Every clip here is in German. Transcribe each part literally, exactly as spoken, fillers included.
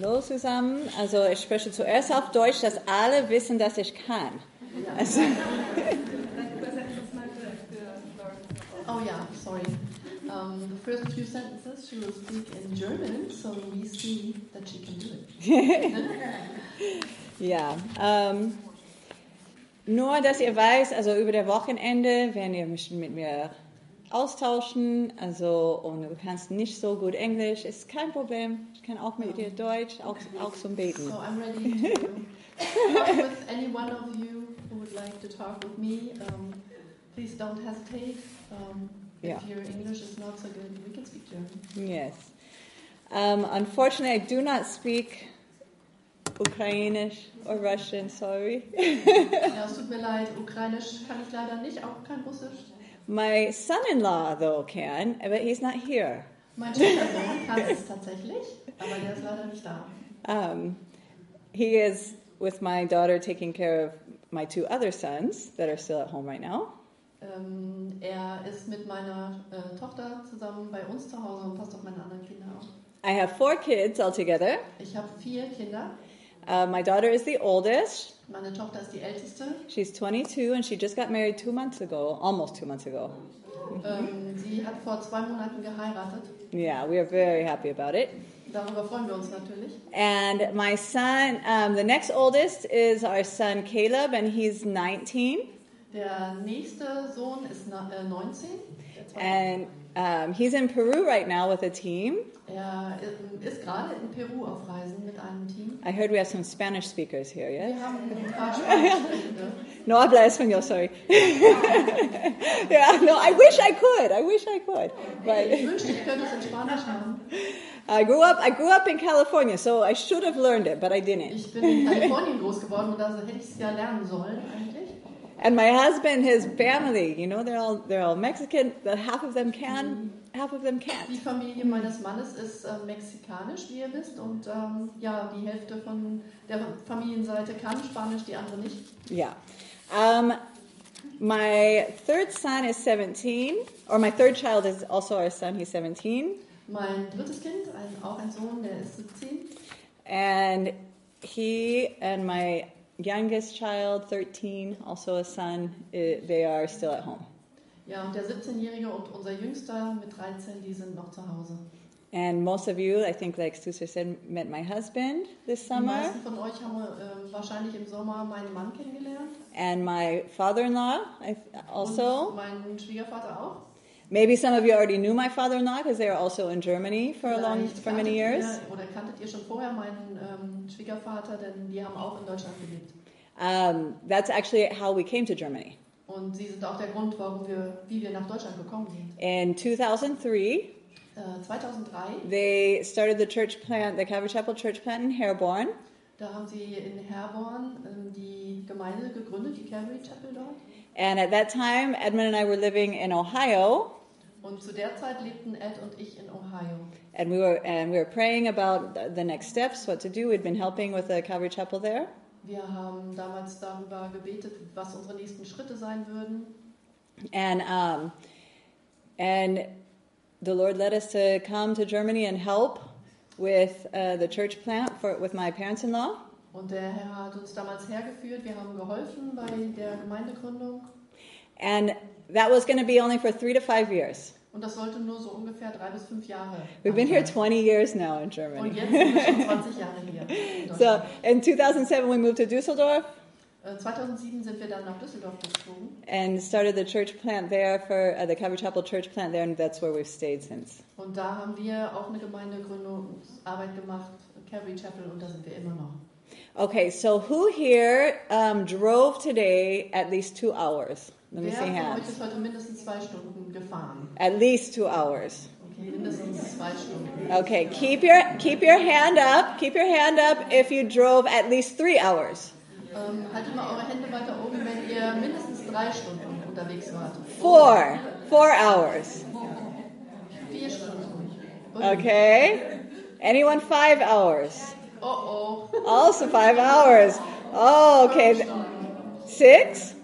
Hallo zusammen. Also ich spreche zuerst auf Deutsch, dass alle wissen, dass ich kann. Also oh yeah, sorry. Um, the first few sentences she will speak in German, so we see that she can do it. Ja, ähm, nur dass ihr weiß, also über das Wochenende werden ihr mich mit mir austauschen, also und du kannst nicht so gut Englisch, ist kein Problem. Ich kann auch mit dir Deutsch, auch, auch zum Beten. So I'm ready to talk with any one of you who would like to talk with me. Um, please don't hesitate. Um, if Yeah. your English is not so good, we can speak German. Yes. Um, unfortunately, I do not speak Ukrainisch or Russian, sorry. Ja, es tut mir leid, Ukrainisch kann ich leider nicht, auch kein Russisch. My son-in-law, though, can, but he's not here. Mein Schwiegersohn kann es tatsächlich, aber der ist leider nicht da. Um, he is with my daughter taking care of my two other sons that are still at home right now. Ähm, er ist mit meiner äh, Tochter zusammen bei uns zu Hause und passt auf meine anderen Kinder auf. I have four kids altogether. Ich habe vier Kinder. Uh, my daughter is the oldest. Meine Tochter ist die älteste. She's twenty-two and she just got married two months ago, almost two months ago. Ähm, sie hat vor zwei Monaten geheiratet. Yeah, we are very happy about it. Darüber freuen wir uns natürlich. And my son, um, the next oldest is our son Caleb, and he's nineteen. Der nächste Sohn ist na, äh, neunzehn. Der zweite. And um, he's in Peru right now with a team. Er ist gerade in Peru auf Reisen mit einem Team. I heard we have some Spanish speakers here, yes? Wir haben ein paar Spanischsprechende. No habla español, sorry. Yeah, no, I wish I could. I wish I could. But Ich wünschte, ich könnte es in Spanisch haben. I grew up. I grew up in California, so I should have learned it, but I didn't. Ich bin in Kalifornien groß geworden und da hätte ich es ja lernen sollen eigentlich. And my husband, his family, you know, they're all they're all Mexican. But half of them can, half of them Die can't. Familie meines Mannes ist äh, mexikanisch, wie ihr wisst, und ähm, ja, die Hälfte von der Familienseite kann Spanisch, die andere nicht. Yeah. Um, my third son is seventeen, or my third child is also our son. He's seventeen, Mein drittes Kind, ein, auch ein Sohn, der ist siebzehn. and he and my youngest child, thirteen, also a son, eh, they are still at home. Ja, und der siebzehnjährige und unser Jüngster mit dreizehn, die sind noch zu Hause. And most of you, I think, like Susan said, met my husband this Die summer, meisten von euch haben äh, wahrscheinlich im Sommer meinen Mann kennengelernt. and my father-in-law I, also. Und meinen Schwiegervater auch. Maybe some of you already knew my father-in-law because they were also in Germany for a long, Vielleicht for many kanntet years. Ihr, oder kanntet ihr schon vorher meinen ähm, Schwiegervater, denn die haben auch in Deutschland gelebt. Um, that's actually how we came to Germany. Und sie sind auch der Grund, warum wir, wie wir nach Deutschland gekommen sind. In two thousand three, Äh, zweitausenddrei, they started the church plant, the Calvary Chapel church plant in Herborn. da haben sie in Herborn ähm, die Gemeinde gegründet, die Calvary Chapel dort. And at that time, Edmund and I were living in Ohio, Und zu der Zeit lebten Ed und ich in Ohio. and we were and we were praying about the next steps, what to do. We'd been helping with the Calvary Chapel there. Wir haben damals darüber gebetet, was unsere nächsten Schritte sein würden. And um, and the Lord led us to come to Germany and help with uh, the church plant for with my parents-in-law. Und der Herr hat uns damals hergeführt. Wir haben geholfen bei der Gemeindegründung. And that was going to be only for three to five years. Und das sollte nur so ungefähr drei bis fünf Jahre. We've been here sein. twenty years now in Und Germany. jetzt sind wir schon zwanzig Jahre hier. in So Deutschland. in two thousand seven we moved to Düsseldorf Äh, zweitausendsieben sind wir dann nach Düsseldorf gezogen and started the church plant there for uh, the Calvary Chapel church plant there, and that's where we've stayed since. und da haben wir auch eine Gemeindegründungsarbeit gemacht, Calvary Chapel, und da sind wir immer noch. Okay, so who here um, drove today at least two hours? Let me Wer see von euch hands. ist heute mindestens zwei Stunden gefahren? At least two hours. Okay, mindestens zwei Stunden. Okay, keep your keep your hand up. Keep your hand up if you drove at least three hours. Ähm, haltet mal eure Hände weiter oben, wenn ihr mindestens drei Stunden unterwegs wart. Four. Four hours. Vier Stunden. Und, Okay. Anyone five hours? Oh oh. Also five hours. Oh, okay. Six?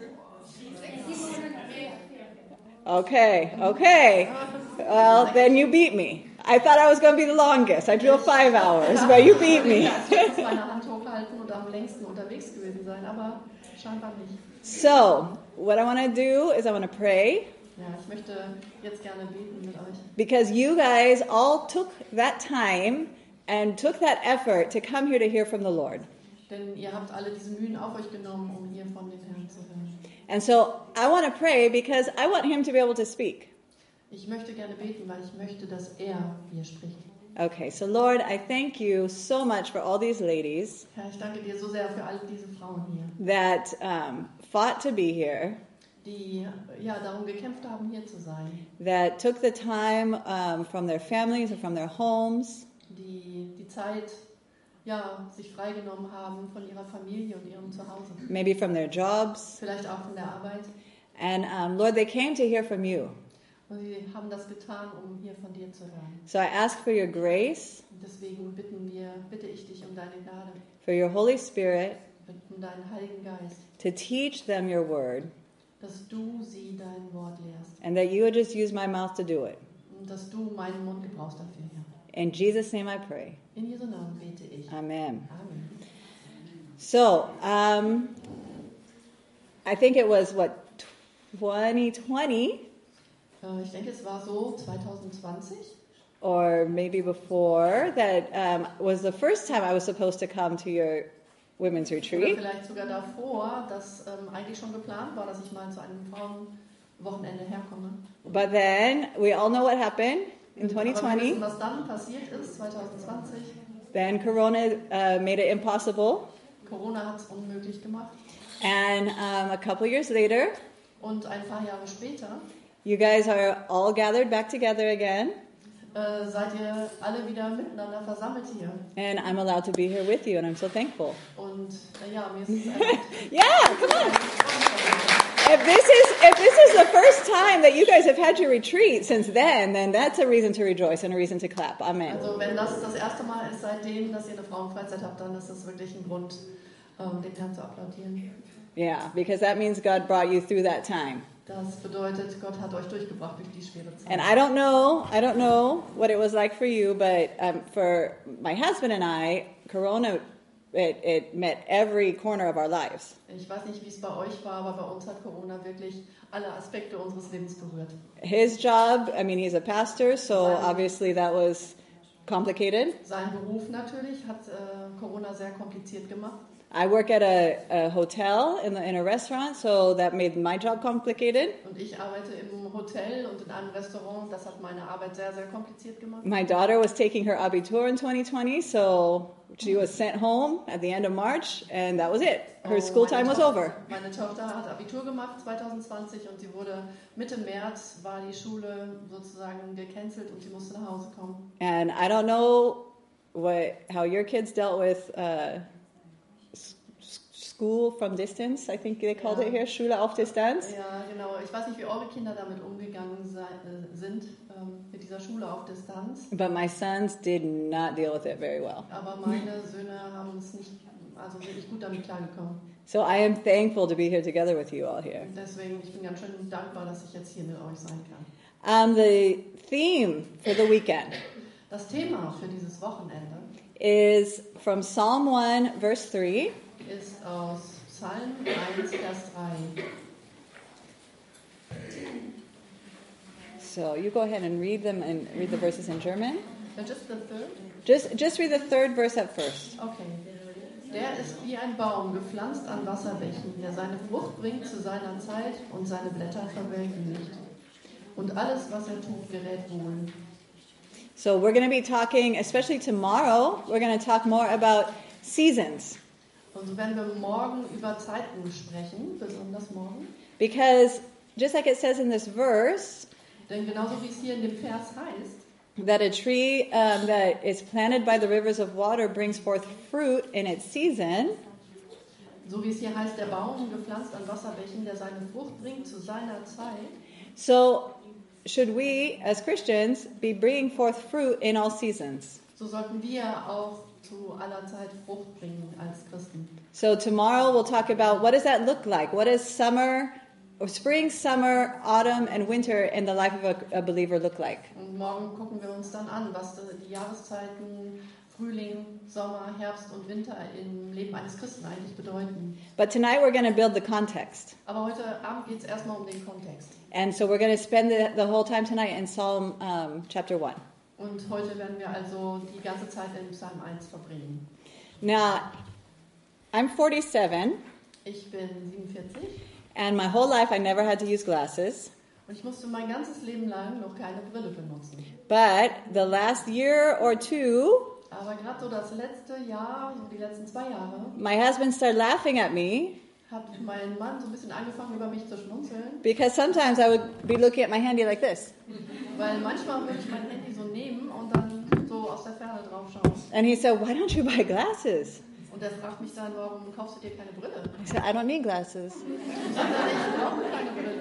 Okay, okay. Well, then you beat me. I thought I was going to be the longest. I drove five hours, but you beat me. Ich muss meine Hand hochhalten und am längsten unterwegs gewesen sein, aber scheinbar nicht. So, what I want to do is I want to pray. Ja, ich möchte jetzt gerne beten mit euch. Because you guys all took that time and took that effort to come here to hear from the Lord. Denn ihr habt alle diese Mühen auf euch genommen, um hier von dem Herrn zu hören. And so I want to pray because I want him to be able to speak. Ich möchte gerne beten, weil ich möchte, dass er hier spricht. Okay, so Lord, I thank you so much for all these ladies Herr, ich danke dir so sehr für all diese Frauen hier, that um, fought to be here, die ja darum gekämpft haben, hier zu sein, that took the time um, from their families and from their homes, die die Zeit ja sich freigenommen haben von ihrer Familie und ihrem Zuhause, maybe from their jobs. vielleicht auch von der Arbeit. And um, Lord, they came to hear from you. Und sie haben das getan, um hier von dir zu hören. So I ask for your grace, Und deswegen bitten wir, bitte ich dich um deine Gnade, for your Holy Spirit, um deinen Heiligen Geist, to teach them your word, dass du sie dein Wort lehrst and that you would just use my mouth to do it. und dass du meinen Mund gebrauchst dafür, Herr. In Jesus' name I pray. In Jesu Namen bete ich. Amen. Amen. So, um, I think it was, what, twenty twenty? Äh, Ich denke, es war so zwanzig zwanzig Or maybe before, that um, was the first time I was supposed to come to your women's oder retreat. vielleicht sogar davor, dass ähm, eigentlich schon geplant war, dass ich mal zu einem Frauenwochenende herkomme. But then, we all know what happened in twenty Aber wir wissen, twenty. was dann passiert ist, zwanzig zwanzig. Then Corona uh, made it impossible. Corona hat es unmöglich gemacht. And um, a couple years later, Und ein paar Jahre später you guys are all gathered back together again. äh, seid ihr alle wieder miteinander versammelt hier. And I'm allowed to be here with you, and I'm so thankful. Und äh, ja, mir ist es erlaubt. Yeah, come on. If this is if this is the first time that you guys have had your retreat since then, then that's a reason to rejoice and a reason to clap. Amen. Also wenn das das erste Mal ist seitdem, dass ihr eine Frauenfreizeit habt, dann ist das wirklich ein Grund, ähm, dem Herrn zu applaudieren. Yeah, because that means God brought you through that time. Das bedeutet, Gott hat euch durchgebracht durch die schwere Zeit. And I don't know, I don't know what it was like for you, but um, for my husband and I, Corona, it, it met every corner of our lives. Ich weiß nicht, wie es bei euch war, aber bei uns hat Corona wirklich alle Aspekte unseres Lebens berührt. His job, I mean, he's a pastor, so obviously that was complicated. Sein Beruf natürlich hat äh, Corona sehr kompliziert gemacht. I work at a, a hotel in, the, in a restaurant, so that made my job complicated. Und ich arbeite im Hotel und in einem Restaurant. Das hat meine Arbeit sehr, sehr kompliziert gemacht. My daughter was taking her Abitur in twenty twenty, so she was sent home at the end of March, and that was it. Her Oh, school meine time was Tochter- over. Meine Tochter hat Abitur gemacht zwanzig zwanzig und sie wurde Mitte März, war die Schule sozusagen gecancelt und sie musste nach Hause kommen. And I don't know what how your kids dealt with uh, s- s- school from distance. I think they called it Yeah. here, Schule auf Distanz. Ja, genau. Ich weiß nicht, wie eure Kinder damit umgegangen sei, äh, sind, ähm, mit dieser Schule auf Distanz. But my sons did not deal with it very well. Aber meine Söhne haben es nicht, also wirklich gut damit klargekommen. So I am thankful to be here together with you all here. Und deswegen, ich bin ganz schön dankbar, dass ich jetzt hier mit euch sein kann. Um, the theme for the weekend Das Thema für dieses Wochenende is from Psalm one, verse three. ist aus Psalm eins, Vers drei. So you go ahead and read them and read the verses in German. Uh, Just the third? Just just read the third verse at first. Okay. Der ist wie ein Baum, gepflanzt an Wasserbächen, der seine Frucht bringt zu seiner Zeit und seine Blätter verwelken nicht. Und alles, was er tut, gerät wohl. So we're going to be talking, especially tomorrow, we're going to talk more about seasons. Und so werden wir morgen über Zeiten sprechen, besonders morgen. Because just like it says in this verse, Denn genauso wie es hier in dem Vers heißt, that a tree um, that is planted by the rivers of water brings forth fruit in its season, so wie es hier heißt, der Baum, gepflanzt an Wasserbächen, der seine Frucht bringt zu seiner Zeit, so should we, as Christians, be bringing forth fruit in all seasons. so sollten wir auch zu aller Zeit Frucht bringen als Christen. So tomorrow we'll talk about what does that look like? What does summer spring, summer, autumn, and winter in the life of a, a believer look like. Und morgen gucken wir uns dann an, was die Jahreszeiten Frühling, Sommer, Herbst und Winter im Leben eines Christen eigentlich bedeuten. But tonight we're going to build the context. Aber heute Abend geht es erstmal um den Kontext. And so we're going to spend the, the whole time tonight in Psalm um, chapter one. Und heute werden wir also die ganze Zeit in Psalm eins verbringen. Now, I'm forty-seven. Ich bin siebenundvierzig. And my whole life I never had to use glasses. Und ich musste mein ganzes Leben lang noch keine Brille benutzen. But the last year or two, Aber gerade so das letzte Jahr, so die letzten zwei Jahre, my husband started laughing at me hat mein Mann so ein bisschen angefangen, über mich zu schmunzeln. because sometimes I would be looking at my handy like this. Weil manchmal würde ich mein Handy so nehmen und dann so aus der Ferne drauf schauen. And he said, "Why don't you buy glasses?" Und er fragt mich dann, warum kaufst du dir keine Brille? I said, "I don't need glasses." Ich sage dann, ich brauche keine Brille.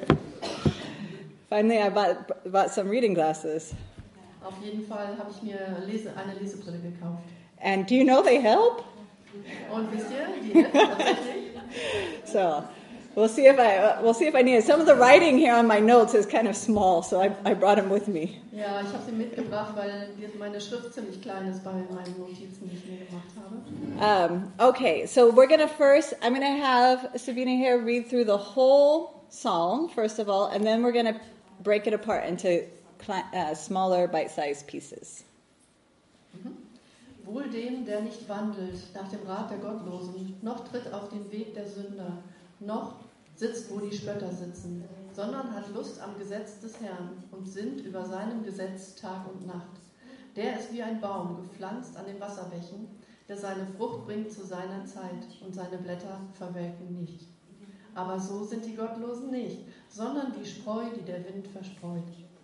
Finally, I bought, bought some reading glasses. Auf jeden Fall habe ich mir Lese, eine Lesebrille gekauft. And do you know they help? Und wisst ihr, die helfen tatsächlich. So we'll see if I uh, we'll see if I need it. Some of the writing here on my notes is kind of small, so I, I brought them with me. Ja, ich habe sie mitgebracht, weil meine Schrift ziemlich klein ist bei meinen Notizen, die ich mir gemacht habe. Um, okay, so we're gonna first. I'm gonna have Sabina here read through the whole psalm first of all, and then we're gonna break it apart into uh, smaller, bite-sized pieces. Mhm. Wohl dem, der nicht wandelt nach dem Rat der Gottlosen, noch tritt auf den Weg der Sünder, noch sitzt, wo die Spötter sitzen, sondern hat Lust am Gesetz des Herrn und sinnt über seinem Gesetz Tag und Nacht. Der ist wie ein Baum, gepflanzt an den Wasserbächen, der seine Frucht bringt zu seiner Zeit und seine Blätter verwelken nicht. Aber so sind die Gottlosen nicht, sondern wie Spreu, die der Wind verstreut.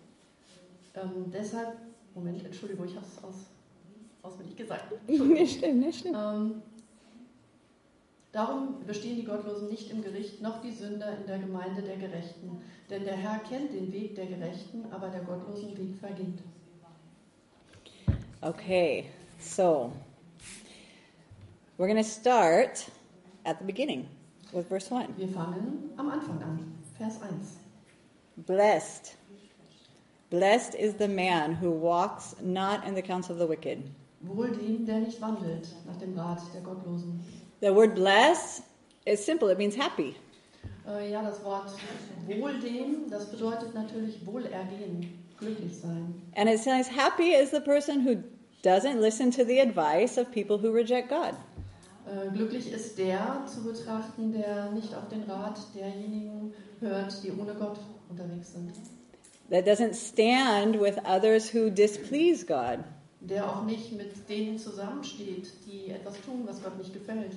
Ähm, deshalb, Moment, Entschuldigung, ich habe es aus, auswendig gesagt. Nicht schlimm, nicht schlimm. Ähm, darum bestehen die Gottlosen nicht im Gericht, noch die Sünder in der Gemeinde der Gerechten. Denn der Herr kennt den Weg der Gerechten, aber der Gottlosen Weg vergeht. Okay, so we're going to start at the beginning with verse one. Wir fangen am Anfang an, Vers eins. Blessed. Blessed is the man who walks not in the counsel of the wicked. Wohl dem, der nicht wandelt nach dem Rat der Gottlosen. The word bless is simple. It means happy. Äh, ja, das Wort wohl dem, das bedeutet natürlich Wohlergehen, glücklich sein. And it says happy is the person who doesn't listen to the advice of people who reject God. Äh, glücklich ist der zu betrachten, der nicht auf den Rat derjenigen hört, die ohne Gott unterwegs sind. That doesn't stand with others who displease God. Der auch nicht mit denen zusammensteht, die etwas tun, was Gott nicht gefällt.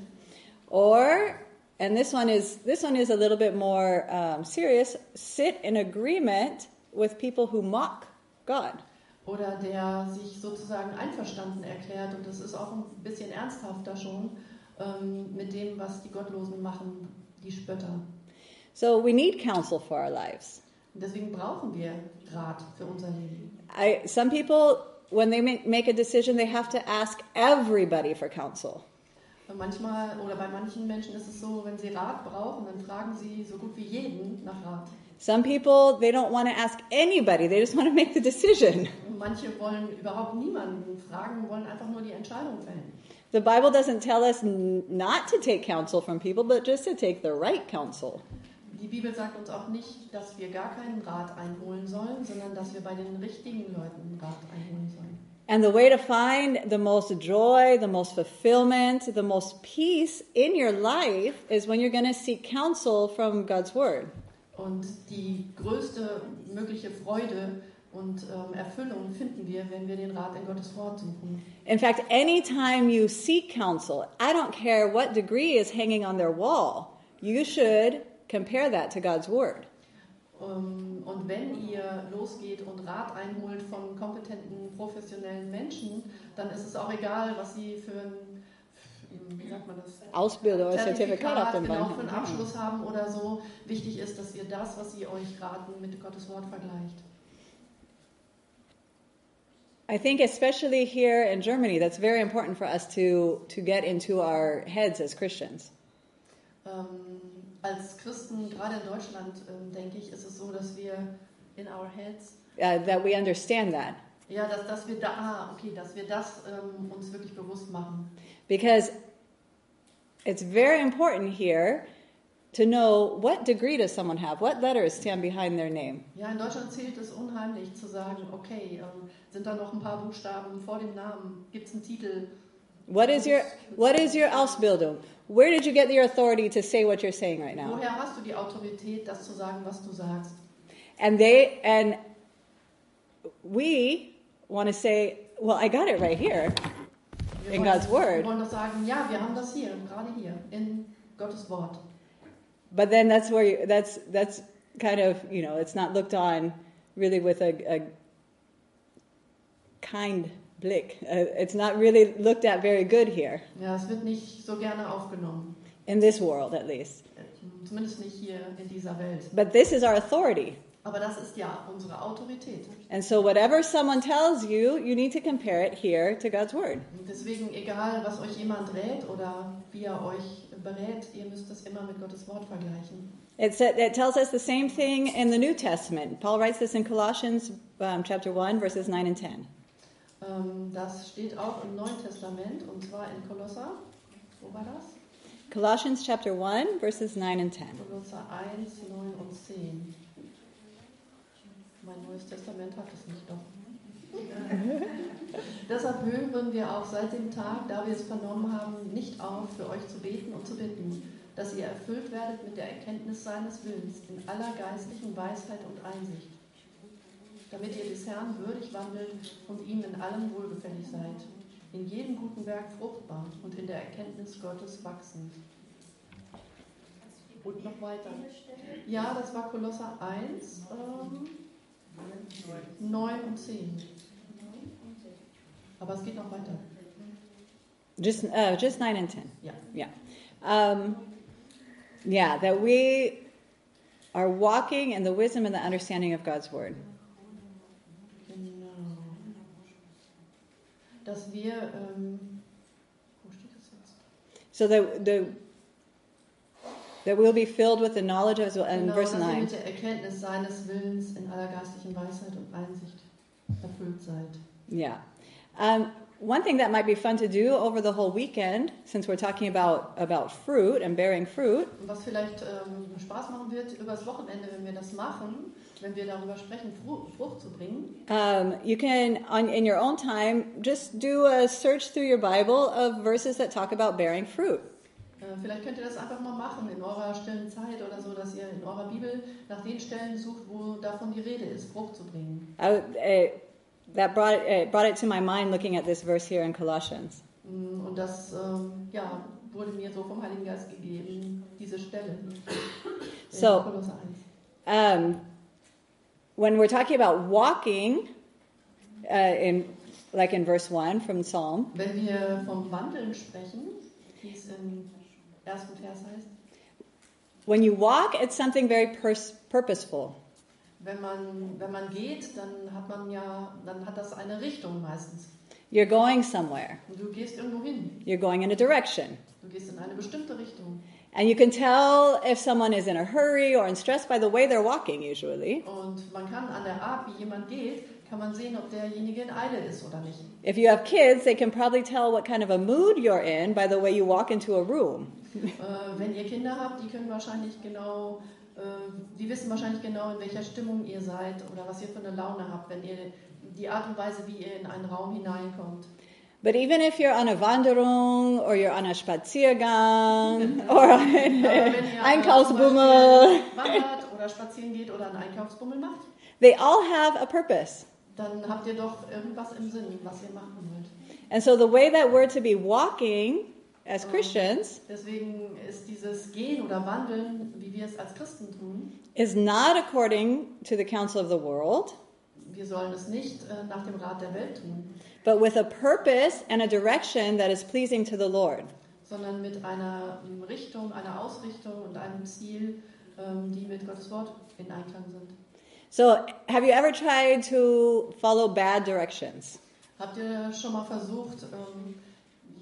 Or, and this one is this one is a little bit more um, serious, sit in agreement with people who mock God. Oder der sich sozusagen einverstanden erklärt, und das ist auch ein bisschen ernsthafter schon, ähm, mit dem, was die Gottlosen machen, die Spötter. So we need counsel for our lives. Und deswegen brauchen wir Rat für unser Leben. I, some people, when they make, make a decision, they have to ask everybody for counsel. Und manchmal, oder bei manchen Menschen ist es so, wenn sie Rat brauchen, dann fragen sie so gut wie jeden nach Rat. Some people, they don't want to ask anybody. They just want to make the decision. Und manche wollen überhaupt niemanden fragen, wollen einfach nur die Entscheidung fällen. The Bible doesn't tell us n- not to take counsel from people, but just to take the right counsel. Die Bibel sagt uns auch nicht, dass wir gar keinen Rat einholen sollen, sondern dass wir bei den richtigen Leuten Rat einholen sollen. And the way to find the most joy, the most fulfillment, the most peace in your life is when you're going to seek counsel from God's Word. Und die größte mögliche Freude und ähm, Erfüllung finden wir, wenn wir den Rat in Gottes Wort suchen. In fact, anytime you seek counsel, I don't care what degree is hanging on their wall, you should compare that to God's Word. Um, und wenn ihr losgeht und Rat einholt von kompetenten, professionellen Menschen, dann ist es auch egal, was sie für ein, wie sagt man das? Ausbildung oder Zertifikat auf dem genau, Bein für einen haben. Abschluss haben oder so. Wichtig ist, dass ihr das, was sie euch raten, mit Gottes Wort vergleicht. I think especially here in Germany, that's very important for us to, to get into our heads as Christians. Um, als Christen, gerade in Deutschland, ähm, denke ich, ist es so, dass wir in our heads, uh, that we understand that. ja, dass, dass wir da, ah, okay, dass wir das ähm, uns wirklich bewusst machen. Because it's very important here to know what degree does someone have, what letters stand behind their name. Ja, in Deutschland zählt es unheimlich zu sagen, okay, ähm, sind da noch ein paar Buchstaben vor dem Namen, gibt es einen Titel? What is your what is your Ausbildung? Where did you get your authority to say what you're saying right now? Woher hast du die Autorität, das zu sagen, was du sagst? And they and we want to say, well, I got it right here Wir in wollen, God's word. Wir wollen doch sagen, ja, wir haben das hier, gerade hier, in Gottes Wort. But then that's where you, that's that's kind of, you know, it's not looked on really with a, a kind blick. Uh, it's not really looked at very good here, Ja, es wird nicht so gerne aufgenommen, in this world at least. zumindest nicht hier in dieser Welt. But this is our authority. Aber das ist ja unsere Autorität. And so whatever someone tells you, you need to compare it here to God's word. Und deswegen, egal was euch jemand rät oder wie er euch berät, ihr müsst das immer mit Gottes Wort vergleichen. It, said, it tells us the same thing in the New Testament. Paul writes this in Colossians um, chapter one, verses nine and ten. Ähm, das steht auch im Neuen Testament, und zwar in Kolosser. Wo war das? Colossians chapter one, verses nine and ten. Kolosser eins, neun und zehn. Mein Neues Testament hat es nicht doch. Deshalb hören wir auch seit dem Tag, da wir es vernommen haben, nicht auf, für euch zu beten und zu bitten, dass ihr erfüllt werdet mit der Erkenntnis seines Willens in aller geistlichen Weisheit und Einsicht, damit ihr des Herrn würdig wandelt und ihm in allem wohlgefällig seid, in jedem guten Werk fruchtbar und in der Erkenntnis Gottes wachsend. Und noch weiter. Ja, das war Kolosser eins, ähm, neun und zehn. Aber es geht noch weiter. Just, uh, just nine and ten. Ja. Yeah. Um, yeah, that we are walking in the wisdom and the understanding of God's word. Genau. Dass wir, ähm, wo steht das jetzt? So that the that we'll be filled with the knowledge of His will. And Genau, verse dass ihr nine. mit der Erkenntnis seines Willens in aller geistlichen Weisheit und Einsicht erfüllt seid. Yeah. Um, one thing that might be fun to do over the whole weekend, since we're talking about about fruit and bearing fruit, Und was vielleicht ähm, Spaß machen wird übers Wochenende, wenn wir das machen, wenn wir darüber sprechen, Fru- Frucht zu bringen. um, you can, on in your own time, just do a search through your Bible of verses that talk about bearing fruit. Äh, vielleicht könnt ihr das einfach mal machen in eurer stillen Zeit oder so, dass ihr in eurer Bibel nach den Stellen sucht, wo davon die Rede ist, Frucht zu bringen. I, uh, that brought it, brought it to my mind looking at this verse here in Colossians. Mm, Und das ähm, ja, wurde mir so vom Heiligen Geist gegeben, diese Stelle. in So, Kolosser eins. Um, when we're talking about walking, uh, in like in verse one from Psalm, Wenn wir vom Wandeln sprechen, wie es im ersten Vers heißt, when you walk, it's something very pers- purposeful. wenn man, wenn man geht, dann hat man ja, dann hat das eine Richtung meistens. You're going somewhere. Und du gehst irgendwo hin. You're going in a direction. Du gehst in eine bestimmte Richtung. And you can tell if someone is in a hurry or in stress by the way they're walking, usually. Und man kann an der Art, wie jemand geht, kann man sehen, ob derjenige in Eile ist oder nicht. If you have kids, they can probably tell what kind of a mood you're in by the way you walk into a room. Äh, wenn ihr Kinder habt, die können wahrscheinlich genau, äh, die wissen wahrscheinlich genau, in welcher Stimmung ihr seid oder was ihr für eine Laune habt, wenn ihr die Art und Weise, wie ihr in einen Raum hineinkommt. But even if you're on a Wanderung or you're on a Spaziergang or on Aber wenn ihr Einkaufsbummel, zum Beispiel wandert oder spazieren geht oder einen Einkaufsbummel macht, they all have a purpose. dann habt ihr doch irgendwas im Sinn, was ihr machen wollt. And so the way that we're to be walking as Christians Deswegen ist dieses Gehen oder Wandeln, wie wir es als Christen tun, is not according to the counsel of the world, wir sollen es nicht äh, nach dem Rat der Welt tun, but with a purpose and a direction that is pleasing to the Lord. sondern mit einer Richtung, einer Ausrichtung und einem Ziel, ähm, die mit Gottes Wort in Einklang sind. So, have you ever tried to follow bad directions? Habt ihr schon mal versucht, ähm,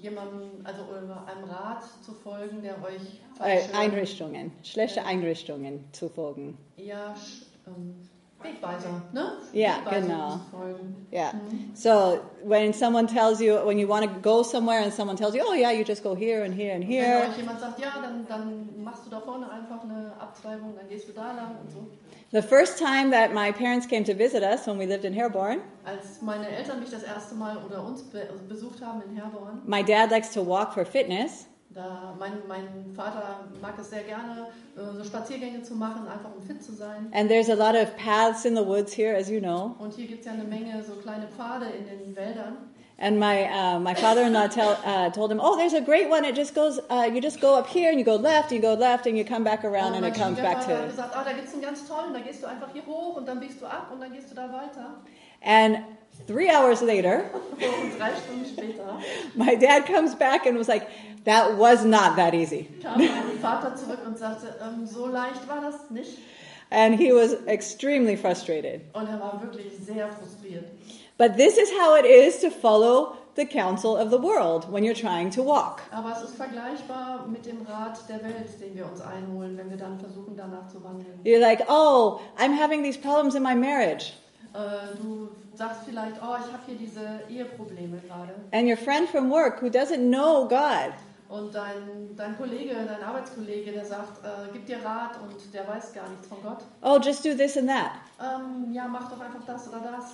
jemandem, also einem Rat zu folgen, der euch Äh, falsche, Einrichtungen, schlechte Einrichtungen zu folgen. ja, ähm, Wegweiser, ne? Ja, Wegweiser genau. zu folgen. Yeah. So when someone tells you, when you want to go somewhere and someone tells you, oh yeah, you just go here and here and Wenn here. euch jemand sagt, ja, dann, dann machst du da vorne einfach eine Abzweigung, dann gehst du da lang und so. The first time that my parents came to visit us when we lived in Herborn, Als meine Eltern mich das erste Mal oder uns be besucht haben in Herborn, my dad likes to walk for fitness. da mein, mein Vater mag es sehr gerne, äh, so Spaziergänge zu machen, einfach um fit zu sein. And there's a lot of paths in the woods here, as you know. Und hier gibt es ja eine Menge so kleine Pfade in den Wäldern. And my uh, my father-in-law tell, uh, told him, oh, there's a great one. It just goes, uh, you just go up here and you go left, and you go left, and you come back around, and Und mein it comes back Schwiegervater hat to. gesagt, ah, da gibt es einen ganz tollen, da gehst du einfach hier hoch und dann biegst du ab und dann gehst du da weiter. And three hours later, Und drei Stunden später my dad comes back and was like, that was not that easy. kam mein Vater zurück und sagte, ähm, so leicht war das nicht. And he was extremely frustrated. Und er war wirklich sehr frustriert. But this is how it is to follow the counsel of the world when you're trying to walk. Aber es ist vergleichbar mit dem Rat der Welt, den wir uns einholen, wenn wir dann versuchen, danach zu wandeln. You're like, oh, I'm having these problems in my marriage. Äh, du sagst vielleicht, oh, ich habe hier diese Eheprobleme gerade. And your friend from work who doesn't know God, Und dein, dein Kollege, dein Arbeitskollege, der sagt, äh, gib dir Rat und der weiß gar nichts von Gott. oh, just do this and that. Ähm, ja, mach doch einfach das oder das.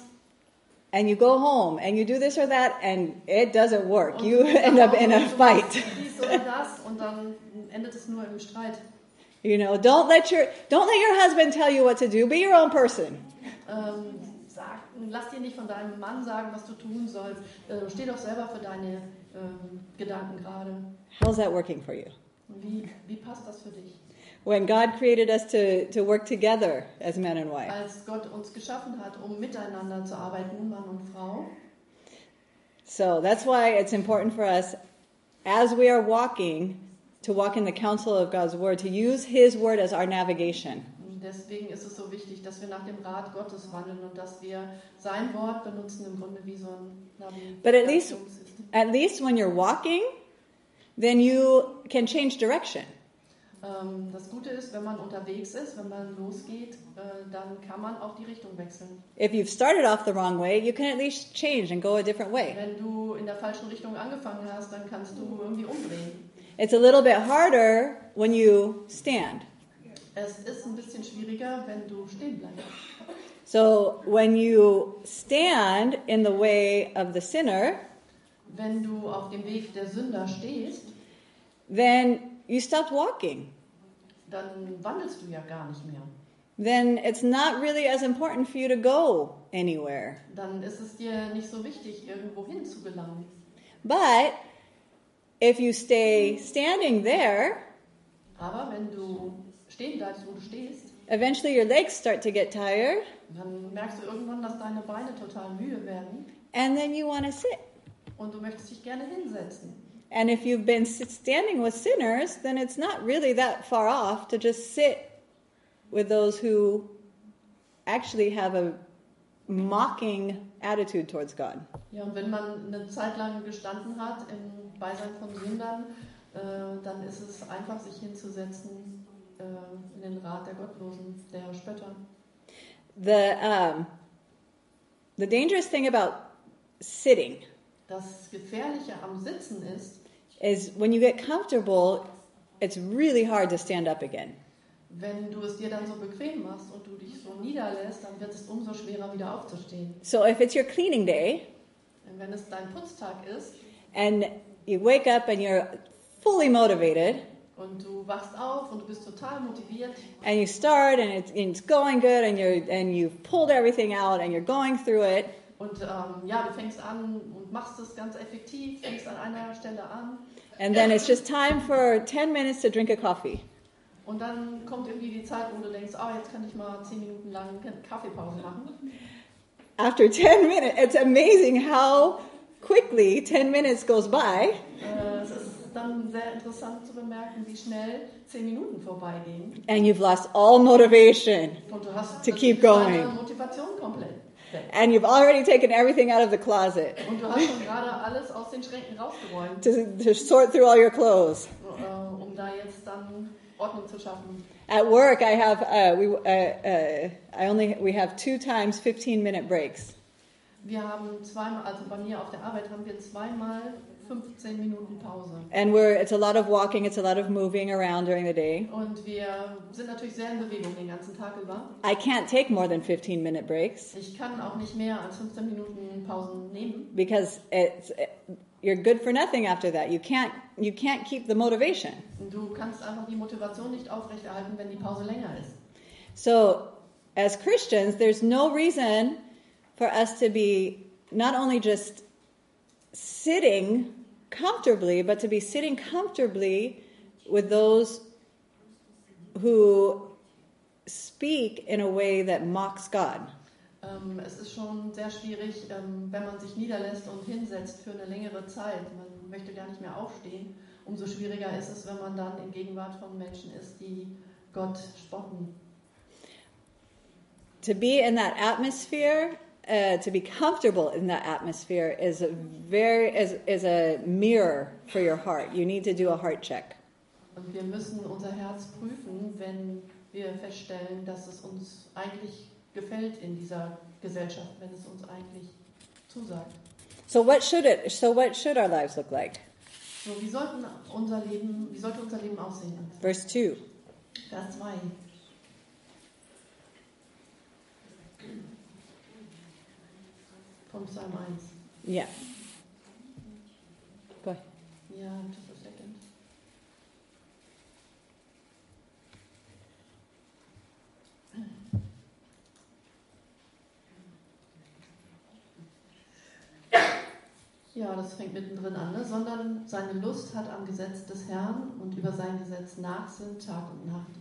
And you go home and you do this or that and it doesn't work. Und You du end up in a sagst, du machst fight. dies oder das und dann endet es nur im Streit. You know, don't let your don't let your husband tell you what to do. Be your own person. Ähm, sag, lass dir nicht von deinem Mann sagen, was du tun sollst. Äh, steh doch selber für deine ähm, Gedanken gerade. How's that working for you? Wie, wie passt das für dich? When God created us to, to work together as man and wife. Als Gott uns geschaffen hat, um miteinander zu arbeiten, Mann und Frau. So that's why it's important for us, as we are walking, to walk in the counsel of God's word, to use His word as our navigation. Und deswegen ist es so wichtig, dass wir nach dem Rat Gottes wandeln und dass wir sein Wort benutzen, im Grunde wie so ein But at least, Navigationssystem. at least when you're walking, then you can change direction. Ähm, das Gute ist, wenn man unterwegs ist, wenn man losgeht, äh, dann kann man auch die Richtung wechseln. If you've started off the wrong way, you can at least change and go a different way. Wenn du in der falschen Richtung angefangen hast, dann kannst du irgendwie umdrehen. It's a little bit harder when you stand. Es ist ein bisschen schwieriger, wenn du stehen bleibst. So when you stand in the way of the sinner, Wenn du auf dem Weg der Sünder stehst, then you stop walking. dann wandelst du ja gar nicht mehr. Then it's not really as important for you to go anywhere. Dann ist es dir nicht so wichtig, irgendwo hin zu gelangen. But if you stay standing there, Aber wenn du stehen bleibst, wo du stehst, eventually your legs start to get tired, dann merkst du irgendwann, dass deine Beine total müde werden and then you want to sit. und du möchtest dich gerne hinsetzen. And if you've been sit- standing with sinners, then it's not really that far off to just sit with those who actually have a mocking attitude towards God. Ja, und wenn man eine Zeit lang gestanden hat im Beisein von Sündern, äh, dann ist es einfach, sich hinzusetzen äh, in den Rat der Gottlosen, der Spötter. The um, the dangerous thing about sitting Das Gefährliche am Sitzen ist, is when you get comfortable, it's really hard to stand up again. wenn du es dir dann so bequem machst und du dich so niederlässt, dann wird es umso schwerer, wieder aufzustehen. So if it's your cleaning day Und wenn es dein Putztag ist and you wake up and you're fully motivated und du wachst auf und du bist total motiviert and you start and it's, and it's going good and you're and you've pulled everything out and you're going through it, und ähm, ja, du fängst an und machst es ganz effektiv, fängst an einer Stelle an and then it's just time for ten minutes to drink a coffee. und dann kommt irgendwie die Zeit, wo du denkst, oh, jetzt kann ich mal zehn Minuten lang Kaffeepause machen. After ten minutes, it's amazing how quickly ten minutes goes by. Äh, es ist dann sehr interessant zu bemerken, wie schnell zehn Minuten vorbeigehen And you've lost all motivation und du hast To natürlich keep going. deine Motivation komplett. weg. And you've already taken everything out of the closet Und du hast schon gerade alles aus den Schränken rausgeräumt, to, to sort through all your clothes. äh, um da jetzt dann Ordnung zu schaffen. At work, I have uh, we uh, uh, I only we have two times fifteen minute breaks. Wir haben zweimal, also bei mir auf der Arbeit haben wir zweimal fünfzehn Minuten Pause. And we're it's a lot of walking, it's a lot of moving around during the day. Und wir sind natürlich sehr in Bewegung den ganzen Tag über. I can't take more than fifteen minute breaks Ich kann auch nicht mehr als fünfzehn Minuten Pausen nehmen, because it's you're good for nothing after that. You can't you can't keep the motivation. du kannst einfach die Motivation nicht aufrechterhalten, wenn die Pause länger ist. So, as Christians, there's no reason for us to be not only just sitting comfortably, but to be sitting comfortably with those who speak in a way that mocks God. Ähm, es ist schon sehr schwierig, ähm, wenn man sich niederlässt und hinsetzt für eine längere Zeit. Man möchte gar nicht mehr aufstehen. Umso schwieriger ist es, wenn man dann in Gegenwart von Menschen ist, die Gott spotten. To be in that atmosphere, uh, to be comfortable in that atmosphere is a very is, is a mirror for your heart. You need to do a heart check. Und wir müssen unser Herz prüfen, wenn wir feststellen, dass es uns eigentlich gefällt in dieser Gesellschaft, wenn es uns eigentlich zusagt. So what should it so what should our lives look like? So, wie sollten unser Leben, wie sollte unser Leben aussehen? Verse two. Vers zwei. Von Psalm eins. Yeah. Go ahead. Ja, just a second. Ja, das fängt mittendrin an, ne? Sondern seine Lust hat am Gesetz des Herrn und über sein Gesetz nachsinnt Tag und Nacht.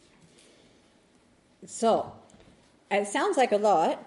So, it sounds like a lot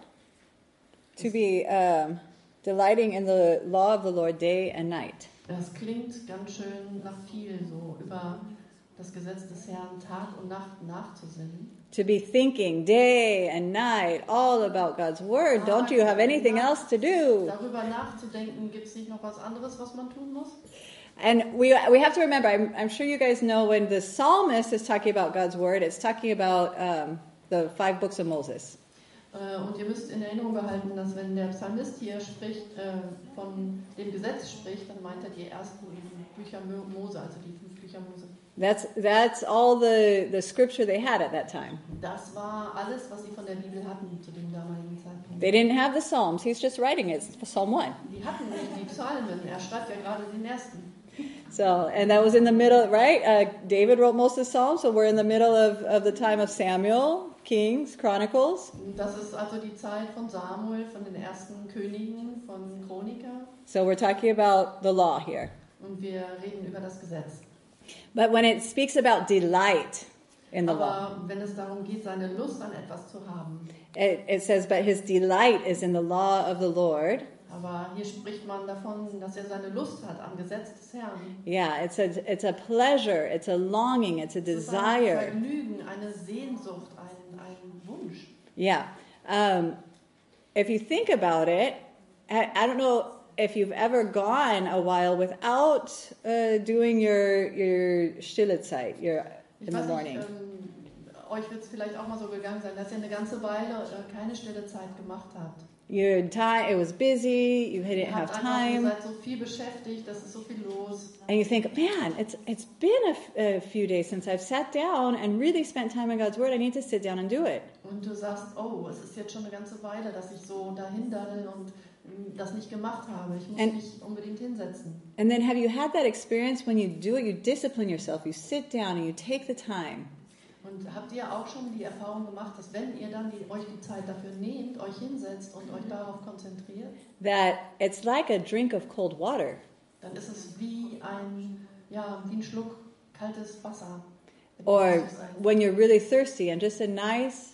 to be um, delighting in the law of the Lord day and night. Das klingt ganz schön nach viel, so über das Gesetz des Herrn Tag und Nacht nachzusinnen. To be thinking day and night all about God's word. Don't you have anything else to do? Darüber nachzudenken, gibt es nicht noch was anderes, was man tun muss? And we we have to remember, I'm, I'm sure you guys know when the psalmist is talking about God's word, it's talking about um, the five books of Moses. Und ihr müsst in Erinnerung behalten, dass wenn der Psalmist hier spricht, äh, von dem Gesetz spricht, dann meint er die ersten Bücher Mose, also die fünf Bücher Mose. That's that's all the, the scripture they had at that time. Das war alles, was sie von der Bibel hatten zu dem damaligen Zeitpunkt. They didn't have the Psalms. He's just writing it. It's Psalm one. Die hatten nicht die Psalmen. Er schreibt ja gerade den ersten. So, and that was in the middle, right? Uh, David wrote most of the Psalms, so we're in the middle of, of the time of Samuel, Kings, Chronicles. Das ist also die Zeit von Samuel, von den ersten Königen, von Chroniker. So we're talking about the law here. Und wir reden über das Gesetz. But when it speaks about delight in the law, Aber wenn es darum geht, seine Lust an etwas zu haben, it, it says, but his delight is in the law of the Lord. aber hier spricht man davon, dass er seine Lust hat am Gesetz des Herrn. Yeah, it's a, it's a pleasure, it's a longing, it's a Es ist ein desire. Vergnügen, eine Sehnsucht, ein, ein Wunsch. Yeah. Um, if you think about it, I, I don't know if you've ever gone a while without uh, doing your your stille Zeit, your Ich in the weiß morning. nicht, ähm, euch wird es vielleicht auch mal so gegangen sein, dass ihr eine ganze Weile äh, keine stille Zeit gemacht habt. Your time, it was busy. You didn't Ihr have habt einfach, ihr time, seid so viel beschäftigt, es ist so viel los. and you think, man, it's it's been a, f- a few days since I've sat down and really spent time in God's Word. I need to sit down and do it. Und du sagst, oh, es ist jetzt schon eine ganze Weile, dass ich so dahin daddel und ähm, das nicht gemacht habe. Ich muss And- mich unbedingt hinsetzen. And then, have you had that experience when you do it? You discipline yourself. You sit down and you take the time. Und habt ihr auch schon die Erfahrung gemacht, dass wenn ihr dann die, euch die Zeit dafür nehmt, euch hinsetzt und euch darauf konzentriert, That it's like a drink of cold water. dann ist es wie ein, ja, wie ein Schluck kaltes Wasser. Or Das ist ein- when you're really thirsty and just a nice,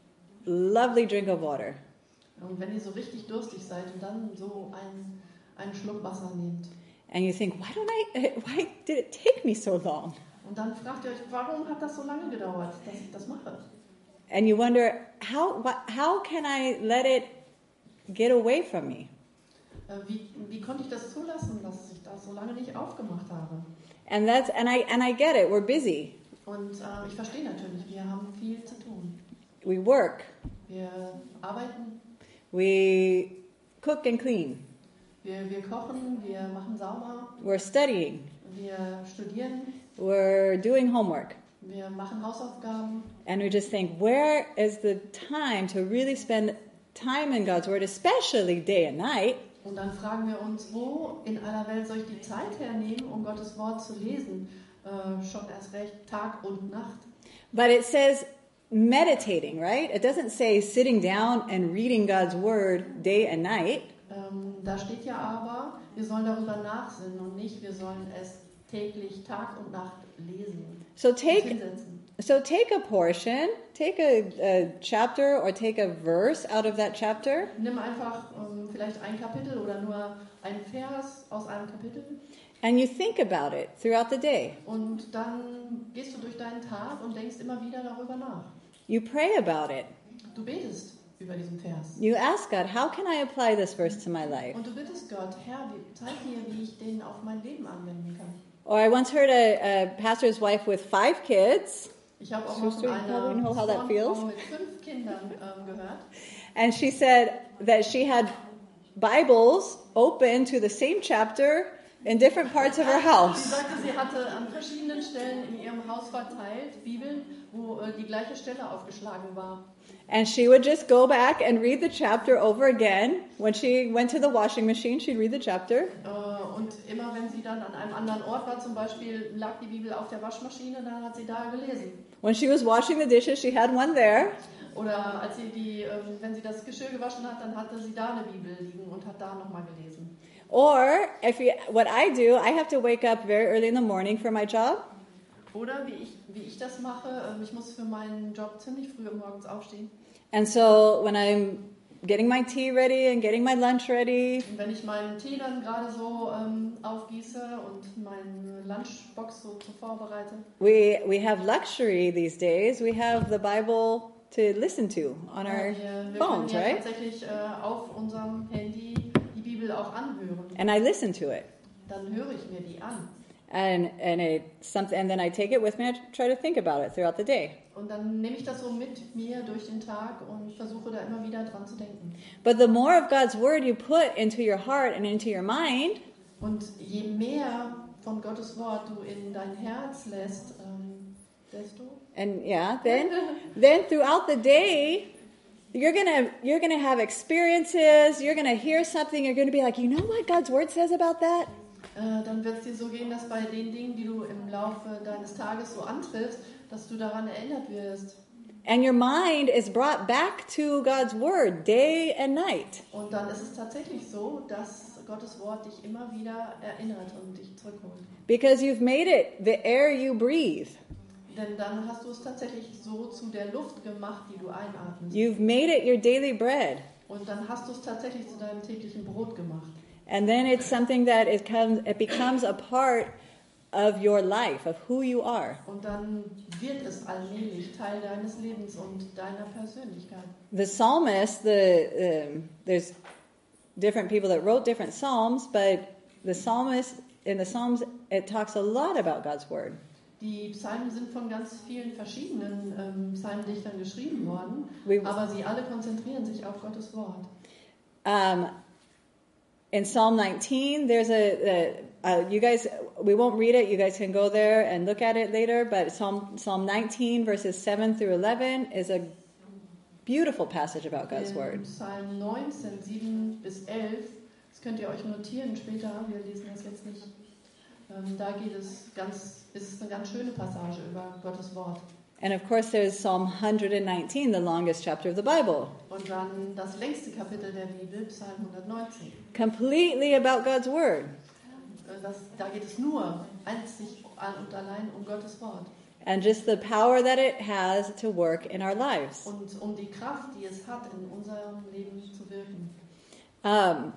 lovely drink of water. Und wenn ihr so richtig durstig seid und dann so einen, einen Schluck Wasser nehmt. And you think, why don't I, why did it take me so long? Und dann fragt ihr euch, warum hat das so lange gedauert, dass ich das mache? And you wonder, how, what, how can I let it get away from me. Äh, wie, wie konnte ich das zulassen, dass ich das so lange nicht aufgemacht habe? And that's and I and I get it. We're busy. Und äh, ich verstehe natürlich, wir haben viel zu tun. We work. Wir arbeiten, We cook and clean. wir, wir kochen, wir machen sauber, We're studying. wir studieren, We're doing homework. wir machen Hausaufgaben. And we just think, where is the time to really spend time in God's Word, especially day and night? Und dann fragen wir uns, wo in aller Welt soll ich die Zeit hernehmen, um Gottes Wort zu lesen? Äh, schon erst recht Tag und Nacht. But it says meditating, right? It doesn't say sitting down and reading God's Word day and night. Ähm, da steht ja aber, wir sollen darüber nachsinnen und nicht, wir sollen es täglich Tag und Nacht lesen. So und take hinsetzen. so take a portion, take a, a chapter or take a verse out of that chapter, Nimm einfach ähm, vielleicht ein Kapitel oder nur einen Vers aus einem Kapitel and you think about it throughout the day. und dann gehst du durch deinen Tag und denkst immer wieder darüber nach. You pray about it. Du betest über diesen Vers. You ask God, how can I apply this verse to my life? Und du bittest Gott, Herr, wie- zeig mir, wie ich den auf mein Leben anwenden kann. Or I once heard a, a pastor's wife with five kids, Ich habe auch mal Sister, von you probably einer know how that feels. Frau mit fünf Kindern ähm, gehört. and she said that she had Bibles open to the same chapter in different parts of her Sie house. sagte, sie hatte an verschiedenen Stellen in ihrem Haus verteilt Bibeln, wo äh, die gleiche Stelle aufgeschlagen war. And she would just go back and read the chapter over again. When she went to the washing machine, she'd read the chapter. Äh, und immer wenn sie dann an einem anderen Ort war, zum Beispiel lag die Bibel auf der Waschmaschine, dann hat sie da gelesen. When she was washing the dishes, she had one there. Oder als sie die, ähm, wenn sie das Geschirr gewaschen hat, dann hatte sie da eine Bibel liegen und hat da nochmal gelesen. Or if you, what I do, I have to wake up very early in the morning for my job. Oder wie ich, wie ich das mache, ähm, ich muss für meinen Job ziemlich früh morgens aufstehen. And so when I'm getting my tea ready and getting my lunch ready, Und wenn ich meinen Tee dann gerade so ähm, aufgieße und meine Lunchbox so, so vorbereite, we we have luxury these days. We have the Bible to listen to on our äh, wir, wir phones, können ja right? tatsächlich äh, auf unserem Handy die Bibel auch anhören. And I listen to it. Dann höre ich mir die an. And and it something and then I take it with me. I try to think about it throughout the day. Und dann nehme ich das so mit mir durch den Tag und versuche da immer wieder dran zu denken. But the more of God's word you put into your heart and into your mind, Und je mehr von Gottes Wort du in dein Herz lässt, ähm, desto and yeah, then then throughout the day, you're gonna you're gonna have experiences. You're gonna hear something. You're gonna be like, you know what God's word says about that. äh, dann wird es dir so gehen, dass bei den Dingen, die du im Laufe deines Tages so antriffst, dass du daran erinnert wirst. And your mind is brought back to God's word day and night. Und dann ist es tatsächlich so, dass Gottes Wort dich immer wieder erinnert und dich zurückholt. Because you've made it the air you breathe. Denn dann hast du es tatsächlich so zu der Luft gemacht, die du einatmest. You've made it your daily bread. Und dann hast du es tatsächlich zu deinem täglichen Brot gemacht. And then it's something that it comes it becomes a part of your life, of who you are. Und dann wird es allmählich Teil deines Lebens und deiner Persönlichkeit. The psalmist, the um, there's different people that wrote different psalms, but the psalmist in the Psalms it talks a lot about God's word. Die Psalmen sind von ganz vielen verschiedenen ähm, Psalmdichtern geschrieben worden, We- aber sie alle konzentrieren sich auf Gottes Wort. Um, in Psalm nineteen, there's a, a, a you guys we won't read it. You guys can go there and look at it later. But Psalm Psalm nineteen verses seven through eleven is a beautiful passage about God's In word. Psalm neunzehn, sieben bis elf, das könnt ihr euch notieren später, wir lesen das jetzt nicht. Ähm, da geht es ganz, ist es eine ganz schöne Passage über Gottes Wort. And of course, there's Psalm one nineteen, the longest chapter of the Bible, Und dann das längste Kapitel der Bibel, Psalm hundertneunzehn. completely about God's word. Äh, Das, da geht es nur einzig und allein um Gottes Wort. And just the power that it has to work in our lives. Und um die Kraft, die es hat, in unserem Leben zu wirken. Um,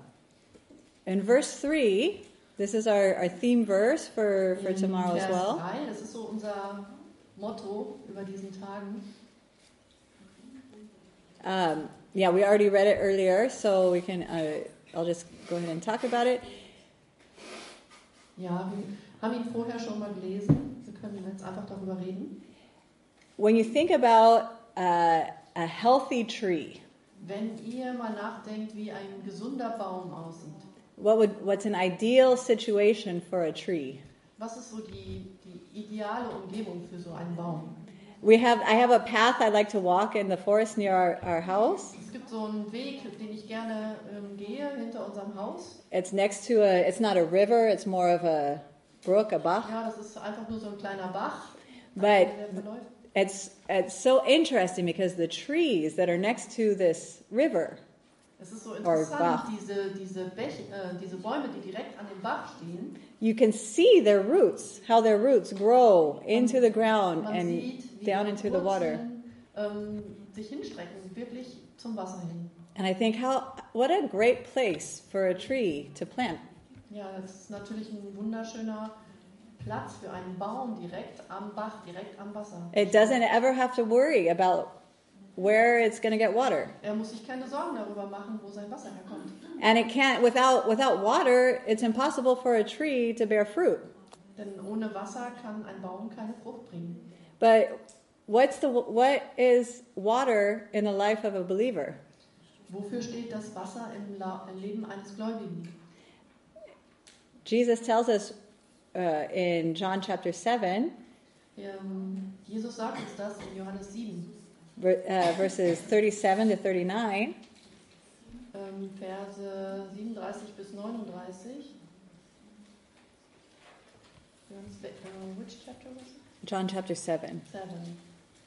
in verse three, this is our, our theme verse for, for In tomorrow as Vers well. drei, das ist so unser Motto über diesen Tagen. Um, yeah, we already read it earlier, so we can. Uh, I'll just go ahead and talk about it. Ja, wir haben ihn vorher schon mal gelesen. Wir können jetzt einfach darüber reden. When you think about uh, a healthy tree, Wenn ihr mal nachdenkt, wie ein gesunder Baum aussieht, what would what's an ideal situation for a tree? was ist so die, die ideale Umgebung für so einen Baum? We have. I have a path I like to walk in the forest near our, our house. Es gibt so einen Weg, den ich gerne ähm, gehe hinter unserem Haus. It's next to a. It's not a river. It's more of a brook, a bach. Ja, das ist einfach nur so ein kleiner Bach, But der verläuft. it's it's so interesting because the trees that are next to this river, Es ist so Bach. interessant, diese, diese, Bäche, äh, diese Bäume, die direkt an dem Bach stehen. you can see their roots, how their roots grow into the ground Man and sieht, wie down ihre into the water. Wurzeln ähm, sich hinstrecken, wirklich zum Wasser hin. And I think how what a great place for a tree to plant. Ja, das ist natürlich ein wunderschöner Platz für einen Baum direkt am Bach, direkt am Wasser. It doesn't ever have to worry about where it's going to get water. Er muss sich keine Sorgen darüber machen, wo sein Wasser herkommt. And it can't without without water, it's impossible for a tree to bear fruit. Denn ohne Wasser kann ein Baum keine Frucht bringen. But what's the what is water in the life of a believer? Wofür steht das Wasser im, La- im Leben eines Gläubigen? Jesus tells us uh, in John chapter seven, Ähm, Jesus sagt uns das in Johannes sieben, ver- uh, verses thirty-seven to thirty-nine. ähm, Verse siebenunddreißig bis neununddreißig. Johannes, uh, which chapter was it? John chapter seven. Seven.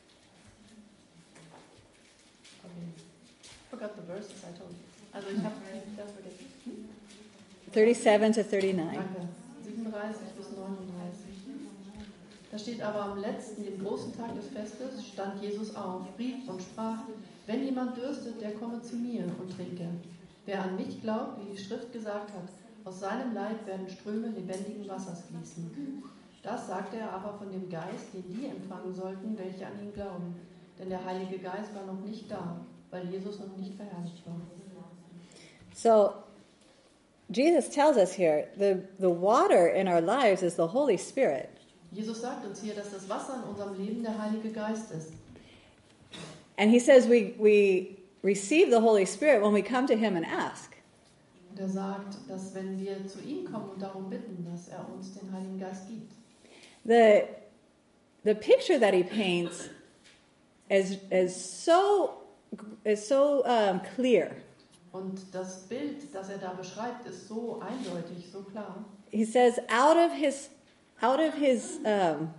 Okay. Forgot the verses I told you. Also ich habe die Vers vergessen. thirty-seven to thirty-nine. Danke. siebenunddreißig bis neununddreißig. Da steht aber am letzten, dem großen Tag des Festes, stand Jesus auf, rief und sprach: Wenn jemand dürstet, der komme zu mir und trinke. Wer an mich glaubt, wie die Schrift gesagt hat, aus seinem Leib werden Ströme lebendigen Wassers fließen. Das sagte er aber von dem Geist, den die empfangen sollten, welche an ihn glauben. Denn der Heilige Geist war noch nicht da, weil Jesus noch nicht verherrlicht war. So Jesus tells us here the, the water in our lives is the Holy Spirit. Jesus sagt uns hier, dass das Wasser in unserem Leben der Heilige Geist ist. And he says we, we receive the Holy Spirit when we come to him and ask. Und er sagt, dass wenn wir zu ihm kommen und darum bitten, dass er uns den Heiligen Geist gibt. The, the picture that he paints is, is so, is so um, clear. Und das Bild, das er da beschreibt, ist so eindeutig, so klar. He says out of his, out of his, um,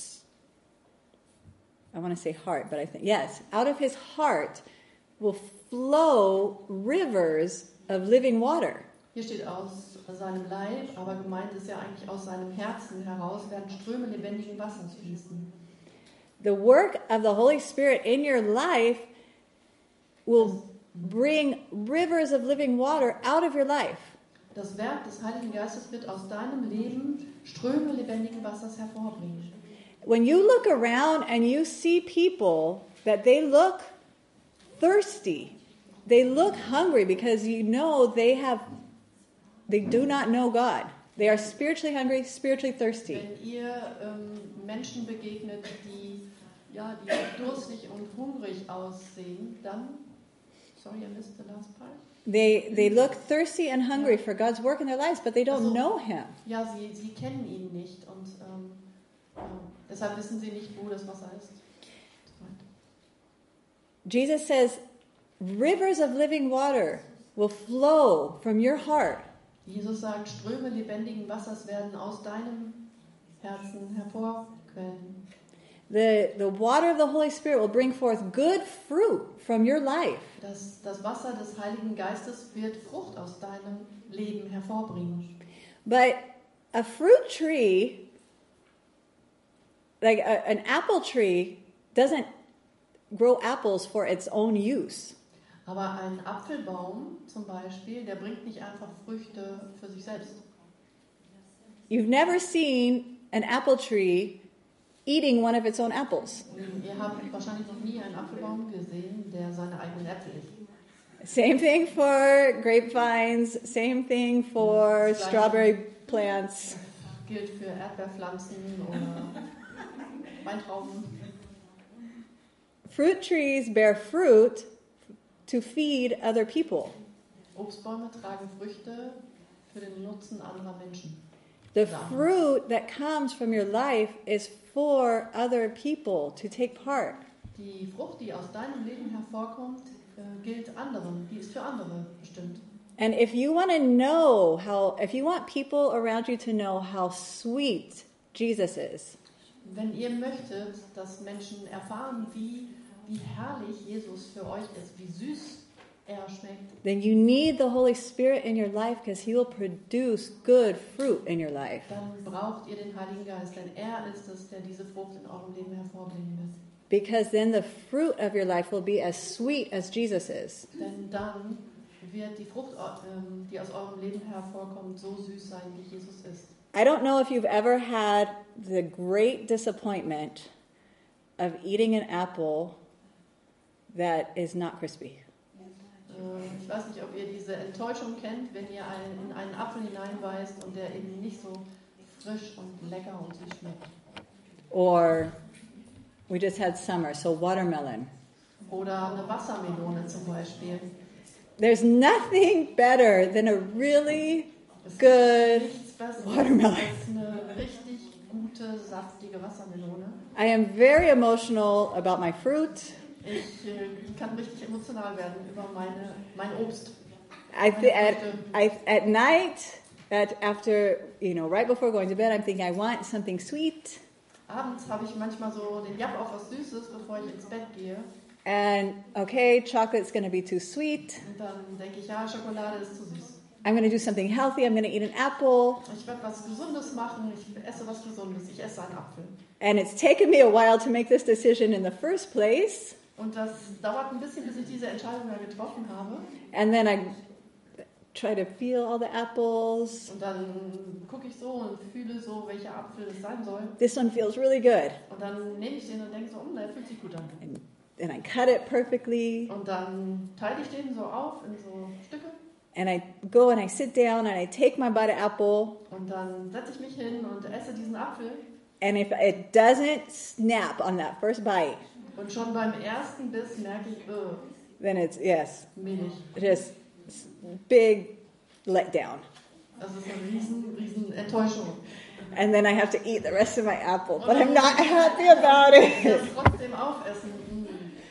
I want to say heart, but I think, yes, out of his heart will flow rivers of living water. Hier steht aus seinem Leib, aber gemeint ist ja eigentlich aus seinem Herzen heraus werden Ströme lebendigen Wassers fließen. The work of the Holy Spirit in your life will bring rivers of living water out of your life. Das Werk des Heiligen Geistes wird aus deinem Leben Ströme lebendigen Wassers hervorbringen. When you look around and you see people that they look thirsty, they look hungry because you know they have, they do not know God. They are spiritually hungry, spiritually thirsty. Wenn ihr ähm, Menschen begegnet, die, ja, die durstig und hungrig aussehen, dann, sorry, I missed the last part. They they look thirsty and hungry for God's work in their lives, but they don't Also, know Him. Ja, sie, sie kennen ihn nicht und ähm, ja, deshalb wissen sie nicht, wo das Wasser ist. Jesus says, rivers of living water will flow from your heart. Jesus sagt, Ströme lebendigen Wassers werden aus deinem Herzen hervorquellen. The, the water of the Holy Spirit will bring forth good fruit from your life. Das, das Wasser des Heiligen Geistes wird Frucht aus deinem Leben hervorbringen. But a fruit tree, like a, an apple tree, doesn't grow apples for its own use. Aber ein Apfelbaum zum Beispiel, der bringt nicht einfach Früchte für sich selbst. You've never seen an apple tree eating one of its own apples. Ihr habt wahrscheinlich noch nie einen Apfelbaum gesehen, der seine eigenen Äpfel isst. Same thing for grapevines, same thing for Das Gleiche strawberry plants. gilt für Erdbeerpflanzen oder Weintrauben. Fruit trees bear fruit to feed other people. Obstbäume tragen Früchte für den Nutzen anderer Menschen. The fruit that comes from your life is for other people to take part. Die Frucht, die aus deinem Leben hervorkommt, äh, gilt anderen, die ist für andere bestimmt. And if you want to know how, if you want people around you to know how sweet Jesus is, Wenn ihr möchtet, dass Menschen erfahren, wie, wie herrlich Jesus für euch ist, wie süß er schmeckt, then you need the Holy Spirit in your life because He will produce good fruit in your life. dann braucht ihr den Heiligen Geist, denn er ist es, der diese Frucht in eurem Leben hervorbringen wird. Because then the fruit of your life will be as sweet as Jesus is. Denn dann wird die Frucht, ähm, die aus eurem Leben hervorkommt, so süß sein, wie Jesus ist. I don't know if you've ever had the great disappointment of eating an apple that is not crispy. Äh, ich weiß nicht, ob ihr diese Enttäuschung kennt, wenn ihr einen, in einen Apfel hineinbeißt und der eben nicht so frisch und lecker und süß schmeckt. Or we just had summer, so watermelon. Oder eine Wassermelone zum Beispiel. There's nothing better than a really Es good gibt nichts Besseres watermelon. als eine richtig gute, saftige Wassermelone. I am very emotional about my fruit. Ich äh, kann richtig emotional werden über meine, mein Obst. I th- at, I, at night, at after, you know, right before going to bed, I'm thinking I want something sweet. Abends habe ich manchmal so den Japp auf was Süßes, bevor ich ins Bett gehe. And okay, chocolate's going to be too sweet. Und dann denke ich, ja, Schokolade ist zu süß. I'm going to do something healthy. I'm going to eat an apple. Ich werde was Gesundes machen. Ich esse was Gesundes. Ich esse einen Apfel. And it's taken me a while to make this decision in the first place. Und das dauert ein bisschen, bis ich diese Entscheidung da getroffen habe. And then I try to feel all the apples. Und dann gucke ich so und fühle so, welcher Apfel es sein soll. This one feels really good. Und dann nehme ich den und denke so, oh, der fühlt sich gut an. And then I cut it perfectly. Und dann teile ich den so auf in so Stücke. And I go and I sit down and I take my bite of apple. Und dann setze ich mich hin und esse diesen Apfel. And if it doesn't snap on that first bite, Und schon beim ersten Biss merke ich, oh, then it's, yes, Milch. just big letdown. Das ist eine riesen, riesen Enttäuschung. And then I have to eat the rest of my apple, but I'm not happy about Ich it. das trotzdem aufessen. Mm.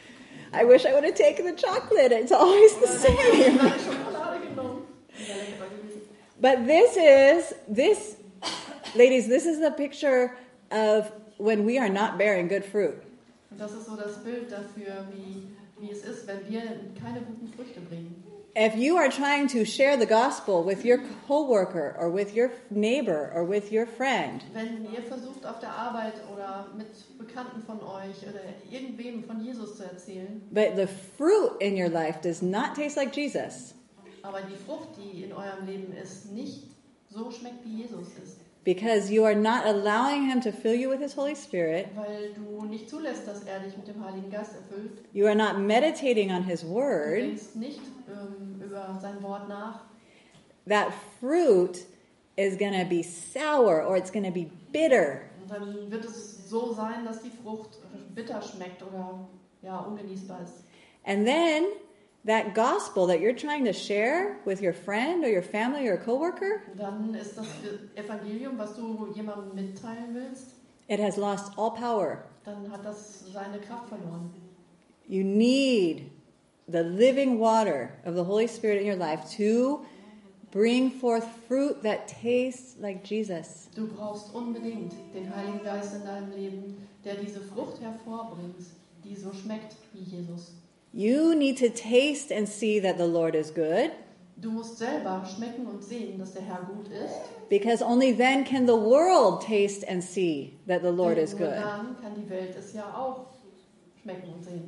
I wish I would have taken the chocolate. It's always the Oder hätte ich same. eine Schokolade genommen. Wäre leckerer gewesen. But this is, this, ladies, this is the picture of when we are not bearing good fruit. Und das ist so das Bild dafür, wie, wie es ist, wenn wir keine guten Früchte bringen. If you are trying to share the gospel with your coworker or with your neighbor or with your friend, Wenn ihr versucht, auf der Arbeit oder mit Bekannten von euch oder irgendwem von Jesus zu erzählen, but the fruit in your life does not taste like Jesus, aber die Frucht, die in eurem Leben ist, nicht so schmeckt, wie Jesus ist, because you are not allowing him to fill you with his Holy Spirit, weil du nicht zulässt, dass er dich mit dem Heiligen Geist erfüllt, you are not meditating on his du word, denkst nicht ähm, über sein Wort nach, that fruit is going to be sour or it's going to be bitter. und dann wird es so sein, dass die Frucht bitter schmeckt oder ja, ungenießbar ist. And then that gospel that you're trying to share with your friend or your family or coworker, Und dann ist das Evangelium, was du jemandem mitteilen willst, it has lost all power. dann hat das seine Kraft verloren. You need the living water of the Holy Spirit in your life to bring forth fruit that tastes like Jesus. Du brauchst unbedingt den Heiligen Geist in deinem Leben, der diese Frucht hervorbringt, die so schmeckt wie Jesus. You need to taste and see that the Lord is good, Du musst selber schmecken und sehen, dass der Herr gut ist. because only then can the world taste and see that the Lord Denn is nur good. dann kann die Welt es ja auch schmecken und sehen.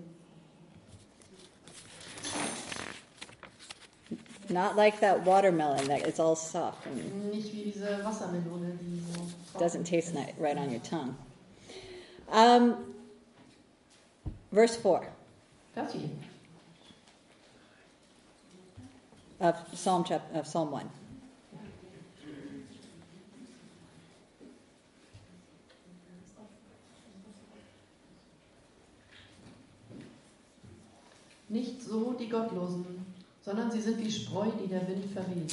Not like that watermelon that it's all soft and Nicht wie diese Wassermelone, die so trocken doesn't taste ist. ni- right on your tongue. Um, verse four Vers vier. of Psalm chapter of Psalm one. Nicht so die Gottlosen, sondern sie sind wie Spreu, die der Wind verweht.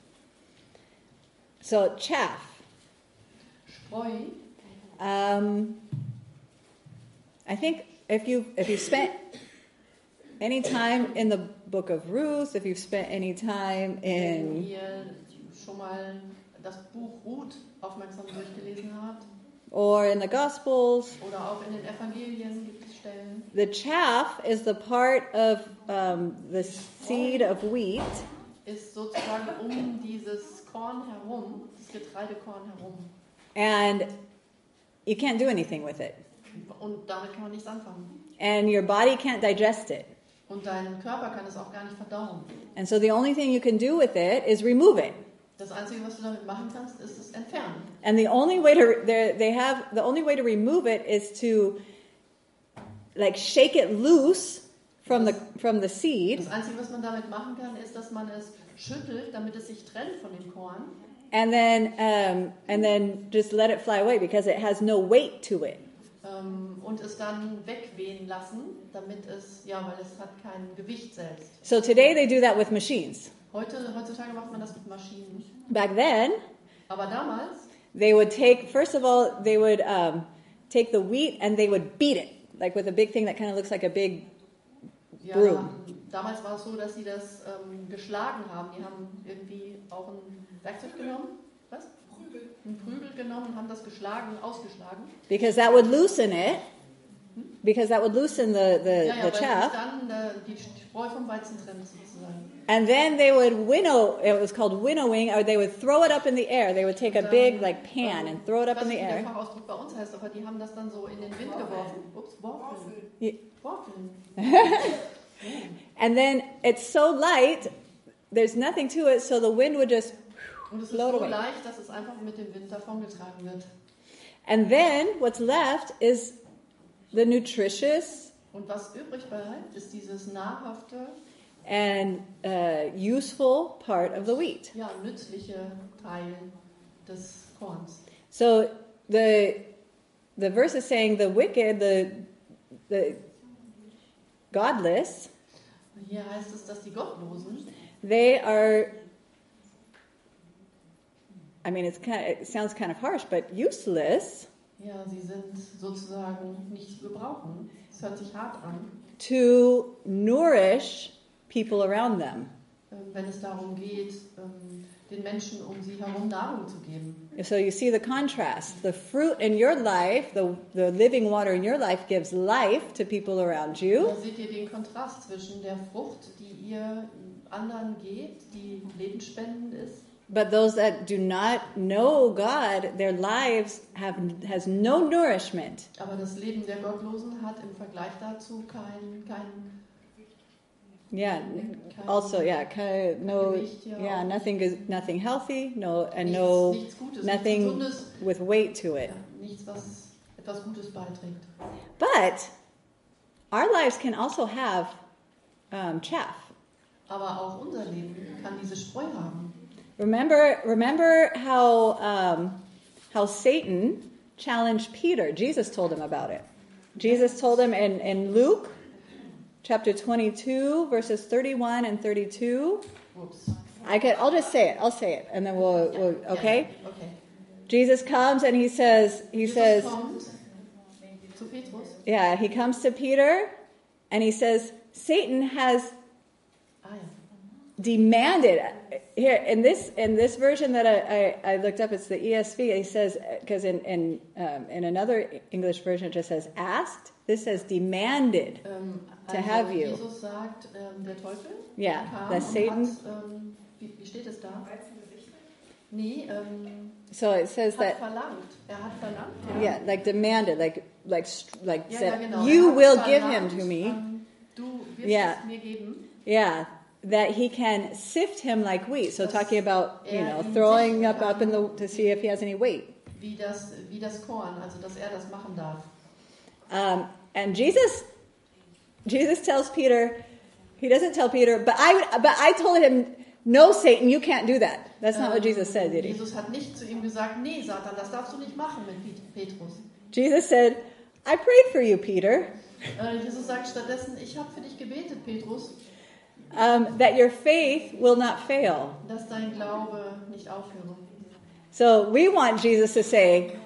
So chaff. Spreu, Um, I think if you if you spent any time in the book of Ruth, if you've spent any time wenn in ihr schon mal das Buch Ruth aufmerksam durchgelesen habt, or in the Gospels, oder auch in den Evangelien gibt es Stellen. the chaff is the part of um, the seed of wheat, Ist sozusagen um dieses Korn herum, das Getreidekorn herum. and you can't do anything with it, Und damit kann man nichts anfangen. and your body can't digest it. Und dein Körper kann es auch gar nicht verdauen. And so the only thing you can do with it is remove it. Das Einzige, was du damit machen kannst, ist es entfernen. And the only way to they have the only way to remove it is to like shake it loose from the from the seed, Das Einzige, was man damit machen kann, ist, dass man es schüttelt, damit es sich trennt von dem Korn. and then um, and then just let it fly away because it has no weight to it. Ähm, und es dann wegwehen lassen, damit es, ja, weil es hat kein Gewicht selbst. So today they do that with machines. Heute, heutzutage macht man das mit Maschinen. Back then, Aber damals, they would take first of all they would um, take the wheat and they would beat it like with a big thing that kind of looks like a big ja, Broom. damals war es so, dass sie das ähm, geschlagen haben. Die haben irgendwie auch ein Werkzeug genommen. Was? Ein Prügel genommen und haben das geschlagen, ausgeschlagen. because that would loosen it because that would loosen the the, Ja, ja, the weil sich chaff. dann äh, die Spreu vom Weizen trennt sozusagen. And then they would winnow, it was called winnowing, or they would throw it up in the air. They would take a Dann, big like pan ähm, and throw it up ich in weiß the nicht, wie der air. Fachausdruck bei uns heißt, aber die haben das dann so in den Wind geworfen. Ups, Worfeln. Yeah. Worfeln. And then it's so light, there's nothing to it, so the wind would just, Und es ist Float so away. leicht, dass es einfach mit dem Wind davongetragen wird. and then what's left is the nutritious Und was übrig bleibt, ist dieses nahrhafte, and uh, useful part of the wheat. ja, nützliche Teil des Korns. So the the verse is saying the wicked, the the godless, Hier heißt es, dass die Gottlosen, they are, I mean, it's kind of, it sounds kind of harsh, but useless ja, sie sind sozusagen nicht zu gebrauchen. Es hört sich hart an, to nourish people around them. ähm, wenn es darum geht, ähm, den Menschen um sie herum Nahrung zu geben. So you see the contrast. The fruit in your life, the, the living water in your life gives life to people around you. Da seht ihr den Kontrast zwischen der Frucht, die ihr anderen gebt, die lebensspendend ist, But those that do not know God, their lives have has no nourishment. aber das Leben der Gottlosen hat im Vergleich dazu kein, kein Yeah. Also, yeah, kind of no, Gewicht, ja. yeah, nothing is nothing healthy, no, and nichts, no, nichts Gutes, nothing nichts Gesundes, with weight to it. ja, nichts, was etwas Gutes beiträgt. But our lives can also have um, chaff. Aber auch unser Leben kann diese Spreu haben. Remember, remember how um, how Satan challenged Peter. Jesus told him about it. Jesus told him in, in Luke chapter twenty-two, verses thirty-one and thirty-two. Ups. I could, I'll just say it. I'll say it, and then we'll, we'll okay. Ja, okay. Jesus comes and he says, he Jesus says, kommt zu Petrus. yeah, he comes to Peter, and he says, Satan has Ah ja. demanded here in this in this version that I, I, I looked up. It's the E S V. He says because in in um, in another English version it just says asked. This says demanded. Ähm, To also have you. Jesus sagt, ähm, der Teufel Yeah, kam that und Satan- hat, ähm, wie, wie steht es da? Nee, ähm, So it says hat that verlangt. Er hat verlangt. yeah, like demanded, like like st- like Ja, said, ja, genau. you Er hat will give verlangt, him to me. Ähm, du wirst Yeah. es mir geben. Yeah, that he can sift him like wheat. So Das talking about you er know ihn throwing up sichten up in the kann. to see if he has any weight. Wie das, wie das Korn, also dass er das machen darf. Um, and Jesus, Jesus tells Peter, he doesn't tell Peter, but I, but I told him, no, Satan, you can't do that. That's not what Jesus said, did he? Jesus hat nicht zu ihm gesagt, nee, Satan, das darfst du nicht machen mit Petrus. Jesus said, I prayed for you, Peter. Äh, Jesus sagt stattdessen, ich habe für dich gebetet, Petrus, um, that your faith will not fail. dass dein Glaube nicht aufhöre. So we want Jesus to say,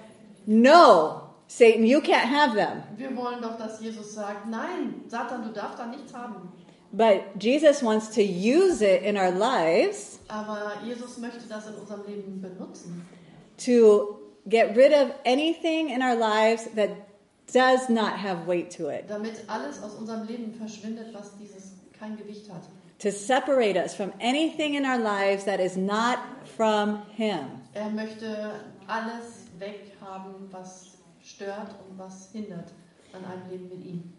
no, Satan, you can't have them. Wir wollen doch, dass Jesus sagt, nein, Satan, du darfst da nichts haben. But Jesus wants to use it in our lives Aber Jesus möchte das in unserem Leben benutzen, to get rid of anything in our lives that does not have weight to it. damit alles aus unserem Leben verschwindet, was dieses kein Gewicht hat. To separate us from anything in our lives that is not from Him. Er möchte alles weghaben, was stört und was hindert an einem Leben mit ihm.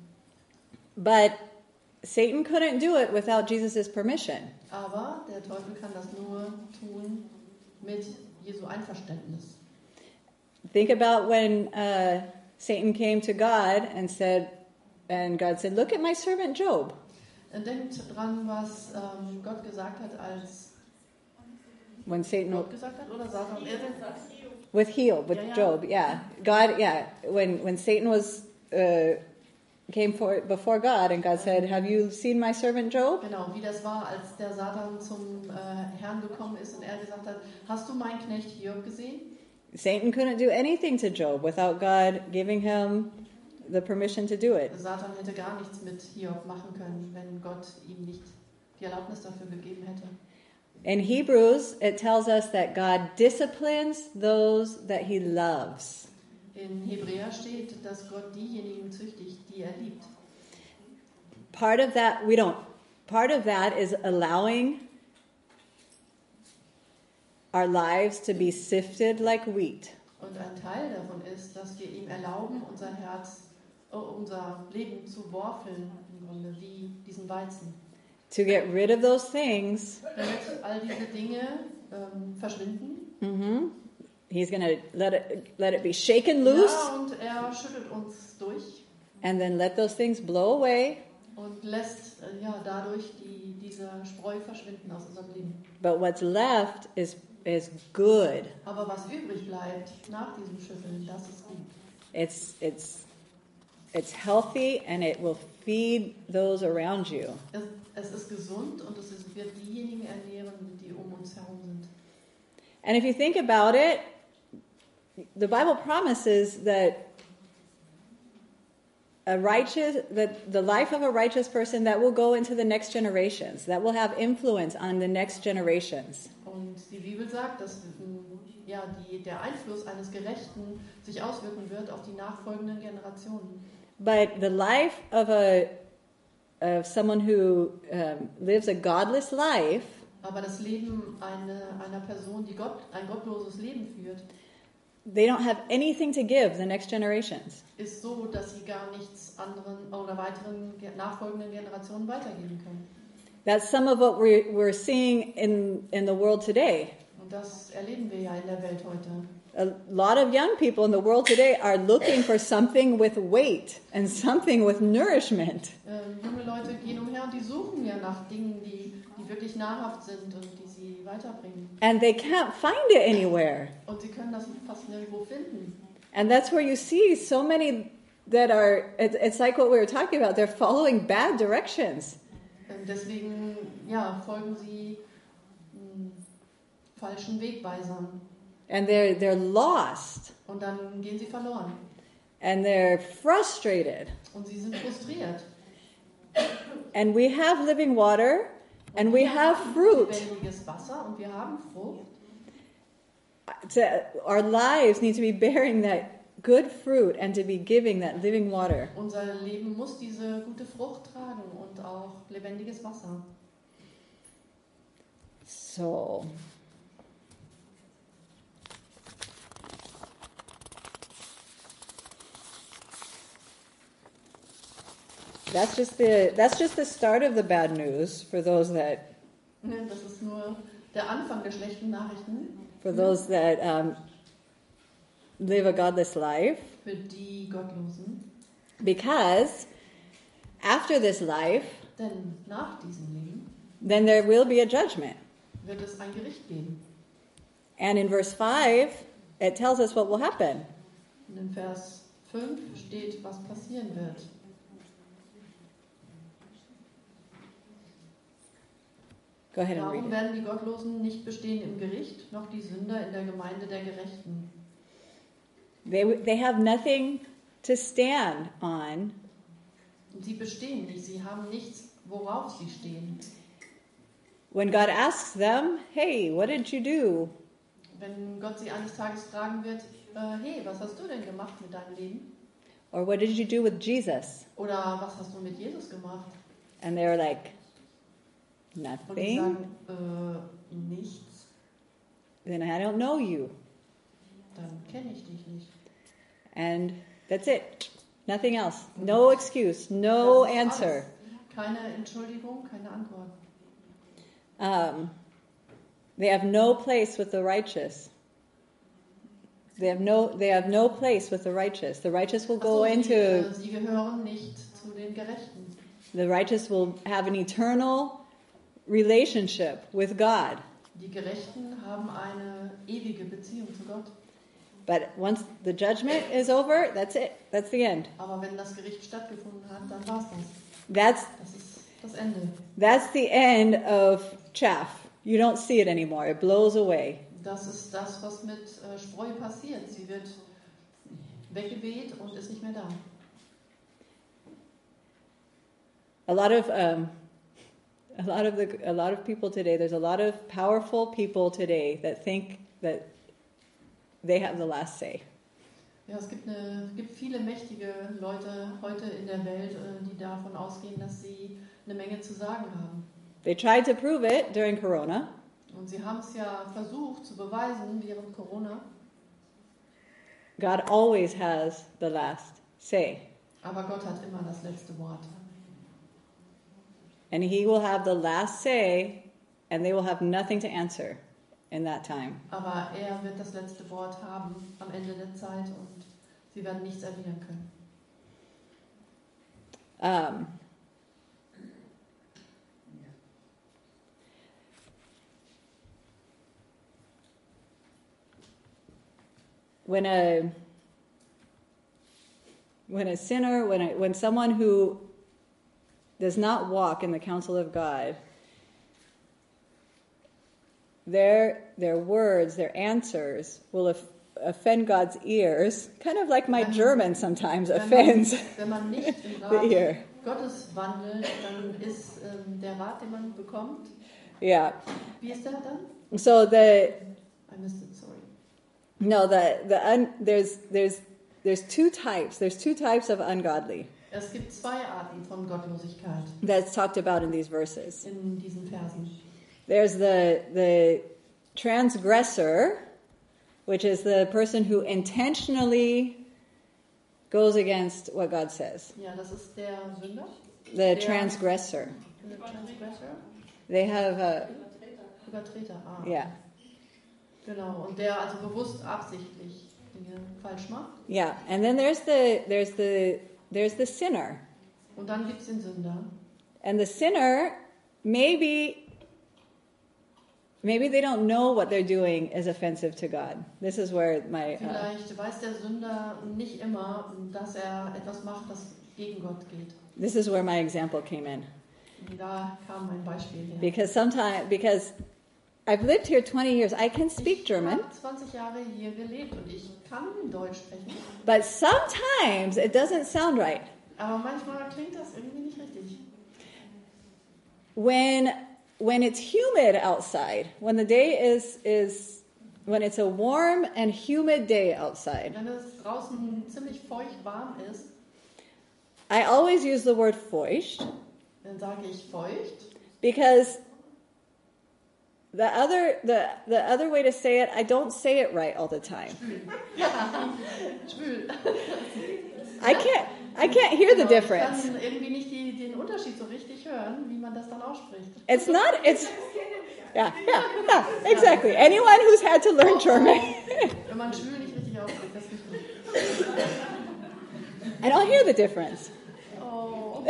But Satan couldn't do it without Jesus' permission. Aber der Teufel kann das nur tun mit Jesu Einverständnis. Think about when uh, Satan came to God and said, and God said, look at my servant Job. Denkt dran, was ähm, Gott gesagt hat, als When Satan Gott gesagt hat, oder Satan? with Hiob, with Yeah, yeah. Job, yeah. God, yeah. When when Satan was uh, came for before God and God said, have you seen my servant Job? Genau, wie das war, als der Satan zum äh, Herrn gekommen ist und er gesagt hat, hast du meinen Knecht Hiob gesehen? Satan couldn't do anything to Job without God giving him the permission to do it. Satan hätte gar nichts mit Hiob machen können, wenn Gott ihm nicht die Erlaubnis dafür gegeben hätte. In Hebrews, it tells us that God disciplines those that He loves. In Hebräer steht, dass Gott diejenigen züchtigt, die er liebt. Part of that, we don't, part of that is allowing our lives to be sifted like wheat. Und ein Teil davon ist, dass wir ihm erlauben, unser Herz, oh, unser Leben zu worfeln, im Grunde wie diesen Weizen. To get rid of those things, Damit all diese Dinge ähm, verschwinden. mm-hmm, He's going to let it, let it be shaken loose, Ja, und er schüttelt uns durch and then let those things blow away. und lässt äh, ja, dadurch die, diese Spreu verschwinden aus unserem Leben. But what's left is is good. Aber was übrig bleibt nach diesem Schütteln, das ist gut. It's it's it's healthy, and it will feed those around you. Es, es ist gesund und es ist, wird diejenigen ernähren, die um uns herum sind. And if you think about it, the Bible promises that a righteous, that the life of a righteous person that will go into the next generations, that will have influence on the next generations. Und die Bibel sagt, dass ja, die, der Einfluss eines Gerechten sich auswirken wird auf die nachfolgenden Generationen. But the life of a of someone who um, lives a godless life, Aber das Leben eine, einer Person, die Gott, ein gottloses Leben führt, they don't have anything to give the next generations. ist so, dass sie gar nichts anderen oder weiteren nachfolgenden Generationen weitergeben können. That's some of what we're, we're seeing in, in the world today. Und das erleben wir ja in der Welt heute. A lot of young people in the world today are looking for something with weight and something with nourishment. Ähm, junge Leute gehen umher und die suchen ja nach Dingen, die, die wirklich nahrhaft sind und die sie weiterbringen. And they can't find it anywhere. Und sie können das fast nirgendwo finden. And that's where you see so many that are, it's, it's like what we were talking about, they're following bad directions. Ähm, deswegen ja, folgen sie mh, falschen Wegweisern. And they're, they're lost. Und dann gehen sie verloren. And they're frustrated. Und sie sind frustriert. And we have living water, and Und we wir have haben fruit. lebendiges Wasser und wir haben Frucht. To, our lives need to be bearing that good fruit and to be giving that living water. Unser Leben muss diese gute Frucht tragen und auch lebendiges Wasser. So, that's just the that's just the start of the bad news for those that Das ist nur der Anfang der schlechten Nachrichten for those that um, live a godless life. für die Gottlosen. Because after this life, Denn nach diesem Leben then there will be a judgment. wird es ein Gericht geben. And in verse five, it tells us what will happen. Und in Vers fünf steht, was passieren wird. Go ahead and read Darum it. werden die Gottlosen nicht bestehen im Gericht, noch die Sünder in der Gemeinde der Gerechten. They, they have nothing to stand on. Und sie bestehen nicht, sie haben nichts, worauf sie stehen. When God asks them, hey, what did you do? Wenn Gott sie eines Tages fragen wird, äh, hey, was hast du denn gemacht mit deinem Leben? Or what did you do with Jesus? Oder was hast du mit Jesus gemacht? And they're like, Und die nothing. sagen, äh, nichts, Then I don't know you. dann kenne ich dich nicht. And that's it. Nothing else. No excuse. No Das ist answer. alles. Keine Entschuldigung, keine Antwort. Um, they have no place with the righteous. They have no. They have no place with the righteous. The righteous will Ach go so, sie, into. äh, sie gehören nicht zu den Gerechten. The righteous will have an eternal relationship with God. Die Gerechten haben eine ewige Beziehung zu Gott. But once the judgment is over, that's it. That's the end. Aber wenn das Gericht stattgefunden hat, dann war es das. That's Das ist das Ende. that's the end of chaff. You don't see it anymore. It blows away. Das ist das, was mit äh, Spreu passiert. Sie wird weggeweht und ist nicht mehr da. A lot of um, a lot of the a lot of people today. There's a lot of powerful people today that think that they have the last say. Ja, es gibt, eine, es gibt viele mächtige Leute heute in der Welt, äh, die davon ausgehen, dass sie eine Menge zu sagen haben. They tried to prove it during Corona, Und sie haben es ja versucht zu beweisen während Corona, God always has the last say, aber Gott hat immer das letzte Wort. and He will have the last say, and they will have nothing to answer in that time. Aber er wird das letzte Wort haben am Ende der Zeit und sie werden nichts erwidern können. Um, when a when a sinner, when a, when someone who does not walk in the counsel of God, their their words, their answers will of, offend God's ears, kind of like my Wenn- German sometimes Wenn man, offends wenn man nicht im the Rat ear. Gottes wandelt, dann ist ähm, der Rat, den man bekommt, Yeah. wie ist der dann? So the I missed it, sorry. no the the un, there's there's there's two types. There's two types of ungodly Es gibt zwei Arten von Gottlosigkeit that's talked about in these verses. in diesen Versen. There's the the transgressor, which is the person who intentionally goes against what God says. Ja, das ist der Sünder, The Der- transgressor. der Transgressor, They have a Übertreter. Ah, yeah genau. Und der also bewusst absichtlich Dinge falsch macht. yeah, and then there's the there's the there's the sinner, Und dann gibt es den Sünder. and the sinner maybe maybe they don't know what they're doing is offensive to God. This is where my uh, Vielleicht weiß der Sünder nicht immer, dass er etwas macht, das gegen Gott geht. this is where my example came in. Und da kam mein Beispiel her. Because sometimes, because I've lived here twenty years, I can speak Ich German, habe zwanzig Jahre hier gelebt und ich kann Deutsch sprechen. but sometimes it doesn't sound right. Aber manchmal klingt das irgendwie nicht richtig. When when it's humid outside, when the day is is when it's a warm and humid day outside, Wenn es draußen ziemlich feucht warm ist, I always use the word feucht dann sage ich feucht. because the other the the other way to say it, I don't say it right all the time. Schwül. I can't I can't hear the Genau, difference. Ich kann irgendwie nicht die, den Unterschied so richtig hören, wie man das dann ausspricht. It's not, it's, yeah, yeah, yeah, exactly. Anyone who's had to learn German. Wenn man schwül nicht richtig ausspricht, das ist nicht gut. I don't hear the difference. Oh.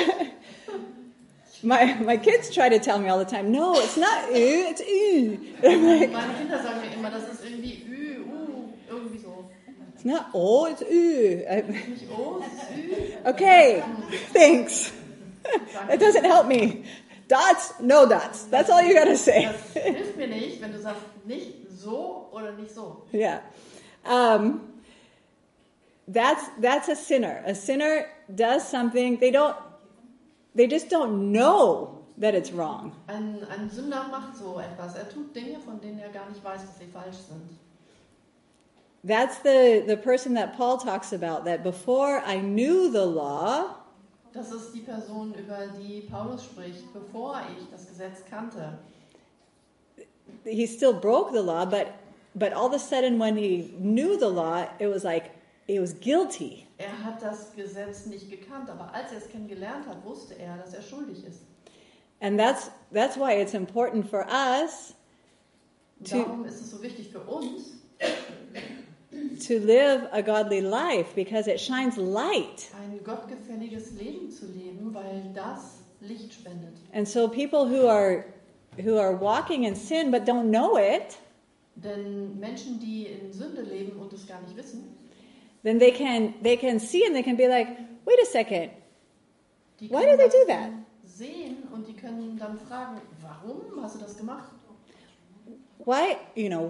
My my kids try to tell me all the time, no, it's not ü, it's ü. Meine Kinder sagen mir immer, das ist irgendwie ü, u, irgendwie so. It's not oh, it's ü. Nicht o, es ist ü. Okay, thanks. That doesn't help me. Dots, no dots. That's all you gotta say. Das hilft mir nicht, wenn du sagst, nicht so oder nicht so. Yeah. Um, that's that's a sinner. A sinner does something they don't they just don't know that it's wrong. Ein, ein Sünder macht so etwas. Er tut Dinge, von denen er gar nicht weiß, dass sie falsch sind. That's the, the person that Paul talks about, that before I knew the law, Das ist die Person, über die Paulus spricht, bevor ich das Gesetz kannte. he still broke the law, but but all of a sudden when he knew the law, it was like he was guilty. Er hat das Gesetz nicht gekannt, aber als er es kennengelernt hat, wusste er, dass er schuldig ist. And that's that's why it's important for us to Darum ist es so wichtig für uns, to live a godly life, because it shines light. ein gottgefälliges Leben zu leben, weil das Licht spendet. And so people who are who are walking in sin but don't know it, Denn Menschen, die in Sünde leben und es gar nicht wissen, then they can they can see and they can be like, wait a second, die why können do they das do that? sehen und die können dann fragen, warum hast du das gemacht? Why, you know,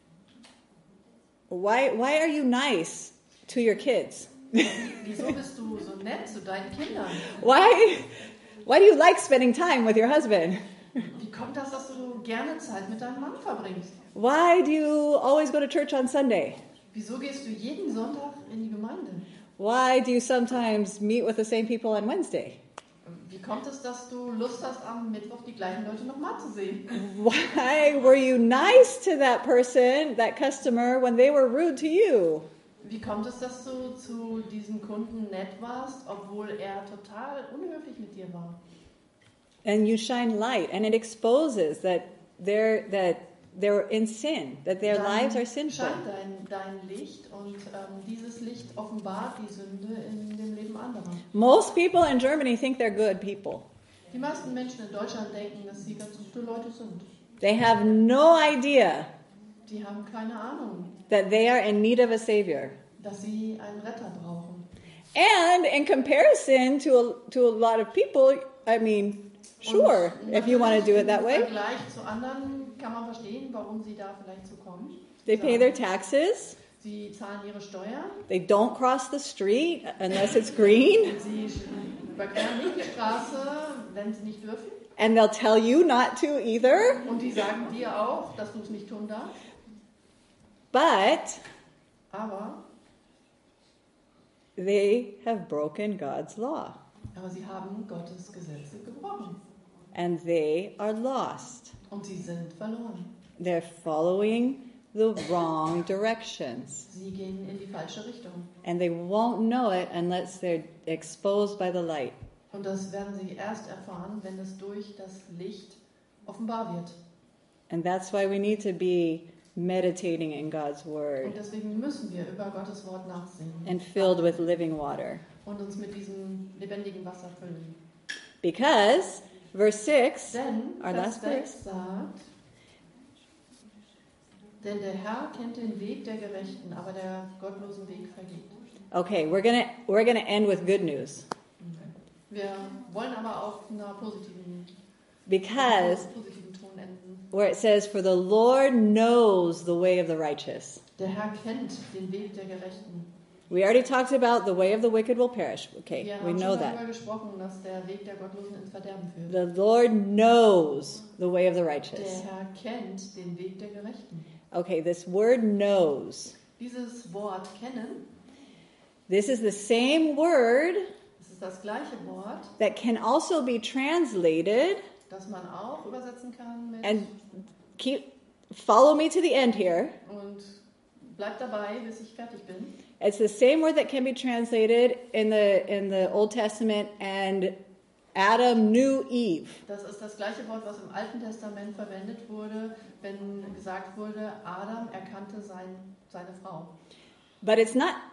why why are you nice to your kids? Wieso bist du so nett zu deinen Kindern? Why why do you like spending time with your husband? Wie kommt das, dass du gerne Zeit mit deinem Mann verbringst? Why do you always go to church on Sunday? Wieso gehst du jeden Sonntag in die Gemeinde? Why do you sometimes meet with the same people on Wednesday? Wie kommt es, dass du Lust hast, am Mittwoch die gleichen Leute nochmal zu sehen? Why were you nice to that person, that customer, when they were rude to you? Wie kommt es, dass du zu diesem Kunden nett warst, obwohl er total unhöflich mit dir war? And you shine light, and it exposes that they're that they're in sin, that their Dann lives are sinful. scheint dein, dein Licht und ähm, dieses Licht offenbart die Sünde in dem Leben anderer. Most people in Germany think they're good people. Die meisten Menschen in Deutschland denken, dass sie ganz gute Leute sind. They have no idea Die haben keine Ahnung, that they are in need of a savior. dass sie einen Retter brauchen. And in comparison to a, to a lot of people, I mean, sure, Und if you want to do it that Im way. Vergleich zu anderen kann man verstehen, warum sie da vielleicht so kommen. They pay their taxes. Sie zahlen ihre Steuern. They don't cross the street unless it's green. Sie überqueren nicht die Straße, wenn sie nicht dürfen. And they'll tell you not to either. Und die sagen dir auch, dass du es nicht tun darfst. But Aber, they have broken God's law. aber sie haben Gottes Gesetze gebrochen. And they are lost. Und sie sind verloren. They're following the wrong directions. Sie gehen in die falsche Richtung. And they won't know it unless they're exposed by the light. Und das werden sie erst erfahren, wenn es durch das Licht offenbar wird. And that's why we need to be meditating in God's Und word deswegen müssen wir über Gottes Wort nachsehen. and filled with living water. Und uns mit diesem lebendigen Wasser füllen. Because, verse six, Denn, our Vers last verse, sechs sagt, denn der Herr kennt den Weg der Gerechten, aber der gottlosen Weg vergeht. okay, we're gonna we're gonna end with good news. Wir wollen aber auf einer positiven, Because positiven Ton enden. where it says, for the Lord knows the way of the righteous. Der Herr kennt den Weg der Gerechten. We already talked about the way of the wicked will perish. Okay, Wir we haben know schon that. darüber gesprochen, dass der Weg der Gottlosen ins Verderben führt. The Lord knows the way of the Der righteous. Herr kennt den Weg der Gerechten. Okay, this word knows. Dieses Wort kennen, This is the same word das ist das gleiche Wort, that can also be translated, das man auch übersetzen kann mit and keep follow me to the end here. und bleib dabei, bis ich fertig bin. It's the same word that can be translated in the in the Old Testament, and Adam knew Eve. Das ist das gleiche Wort, was im Alten Testament verwendet wurde, wenn gesagt wurde, Adam erkannte sein, seine Frau. But it's not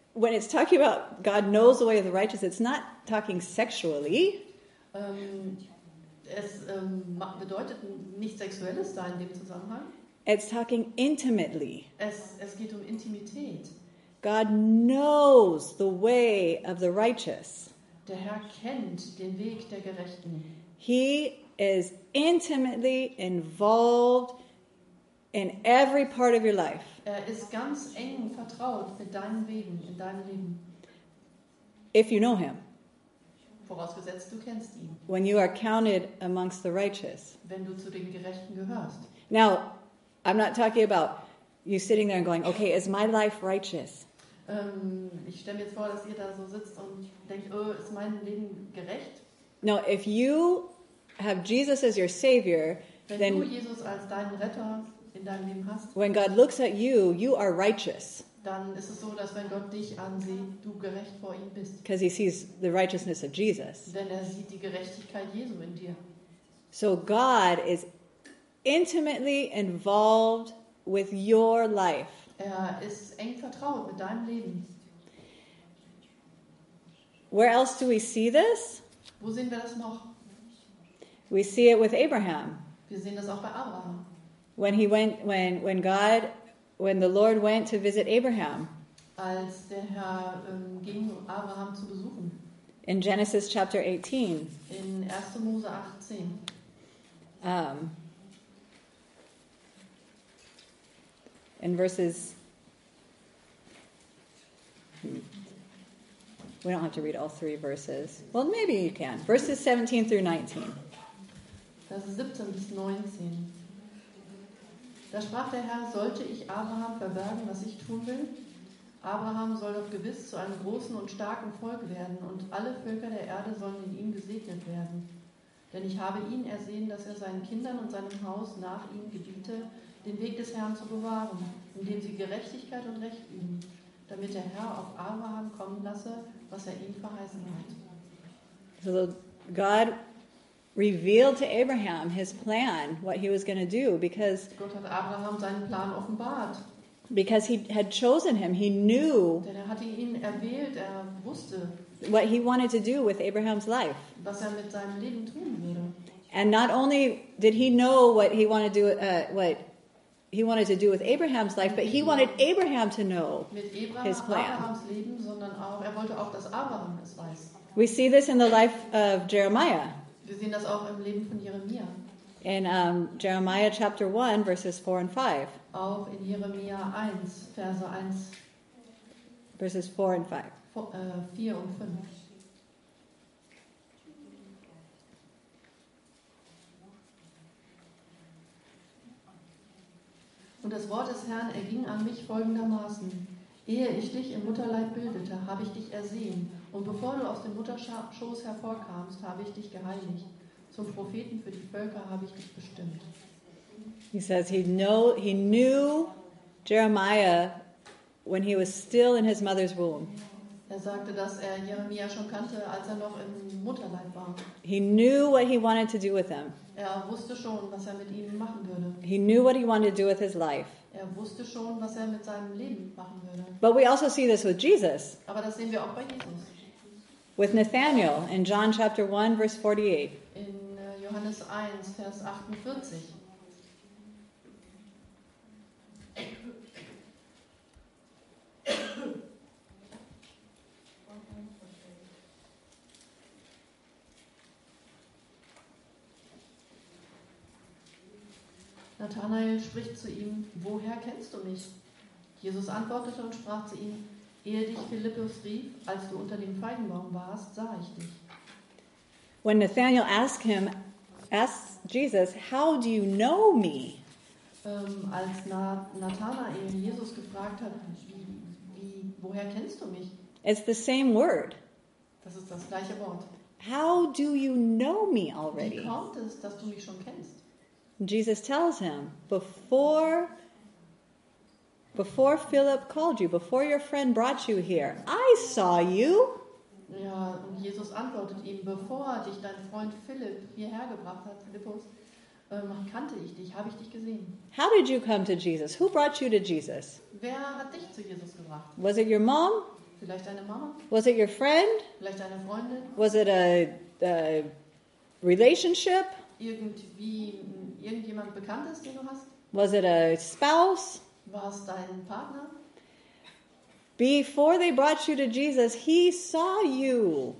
when it's talking about God knows the way of the righteous, it's not talking sexually. Ähm, es ähm, ma- bedeutet nicht Sexuelles da in dem Zusammenhang. It's talking intimately. Es, es geht um Intimität. God knows the way of the righteous. Der Herr kennt den Weg der Gerechten. He is intimately involved in every part of your life. Er ist ganz eng vertraut mit deinen Wegen in deinem Leben. If you know him. Vorausgesetzt, du kennst ihn. When you are counted amongst the righteous. Wenn du zu den Gerechten gehörst. Now, I'm not talking about you sitting there and going, okay, is my life righteous? Ähm, ich stelle mir jetzt vor, dass ihr da so sitzt und denkt, oh, ist mein Leben gerecht? No, if you have Jesus as your Savior, Wenn then du Jesus als deinen Retter in deinem Leben hast, when God looks at you, you are righteous dann ist es so, dass wenn Gott dich ansieht, du gerecht vor ihm bist. because he sees the righteousness of Jesus. Denn er sieht die Gerechtigkeit Jesu in dir. So God is intimately involved with your life. Er ist eng vertraut mit deinem Leben. Where else do we see this? Wo sehen wir das noch? We see it with Abraham. Wir sehen das auch bei Abraham. When he went when when God when the Lord went to visit Abraham Als der Herr ähm, ging, um Abraham zu besuchen. in Genesis chapter eighteen. In erster Mose achtzehn. Um, in verses, we don't have to read all three verses. Well, maybe you can. Verses seventeen through nineteen. Vers siebzehn bis neunzehn. Da sprach der Herr, sollte ich Abraham verbergen, was ich tun will? Abraham soll doch gewiss zu einem großen und starken Volk werden, und alle Völker der Erde sollen in ihm gesegnet werden. Denn ich habe ihn ersehen, dass er seinen Kindern und seinem Haus nach ihm gebiete, den Weg des Herrn zu bewahren, indem sie Gerechtigkeit und Recht üben, damit der Herr auf Abraham kommen lasse, was er ihm verheißen hat. So God revealed to Abraham his plan, what he was going to do, because Gott hat Abraham seinen Plan offenbart, because he had chosen him. He knew denn er hatte ihn erwählt, er wusste, what he wanted to do with Abraham's life. was er mit seinem Leben tun würde. And not only did he know what he wanted to do, uh, what he wanted to do with Abraham's life, but he wanted Abraham to know Mit Abraham, his plan. Abrahams Leben, sondern auch, er wollte auch, dass Abraham es weiß. We see this in the life of Jeremiah. Wir sehen das auch im Leben von Jeremia. In um, Jeremiah chapter one, verses four and five. Auch in Jeremia eins, Verse eins, Verses four and five. vier und fünf. Und das Wort des Herrn erging an mich folgendermaßen. Ehe ich dich im Mutterleib bildete, habe ich dich ersehen. Und bevor du aus dem Mutterschoß hervorkamst, habe ich dich geheiligt. Zum Propheten für die Völker habe ich dich bestimmt. He says he know he knew Jeremiah when he was still in his mother's womb. Er sagte, dass er Jeremia schon kannte, als er noch im Mutterleib war. He knew what he wanted to do with him. Er wusste schon, was er mit ihm machen würde. He knew what he wanted to do with his life. Er wusste schon, was er mit seinem Leben machen würde. But we also see this with Jesus, Aber das sehen wir auch bei Jesus. with Nathanael in John chapter one, verse forty-eight. In äh, Johannes eins, Vers achtundvierzig. Nathanael spricht zu ihm, woher kennst du mich? Jesus antwortete und sprach zu ihm, ehe dich Philippus rief, als du unter dem Feigenbaum warst, sah ich dich. When Nathanael asked him, asked Jesus, how do you know me? Ähm, als Na- Nathanael Jesus gefragt hat, wie, wie, woher kennst du mich? It's the same word. Das ist das gleiche Wort. How do you know me Wie already? kommt es, dass du mich schon kennst? Jesus tells him, before, before Philip called you, before your friend brought you here, I saw you. Ja, und Jesus antwortet ihm, bevor dich dein Freund Philipp hierher gebracht hat, Philippus, ähm, kannte ich dich, habe ich dich gesehen. How did you come to Jesus? Who brought you to Jesus? Wer hat dich zu Jesus gebracht? Was it your mom? Vielleicht deine Mama, Was it your friend? vielleicht deine Freundin, Was it a, a relationship? irgendwie irgendjemand Bekanntes, den du hast. Was it a spouse? War es dein Partner? Before they brought you to Jesus, he saw you.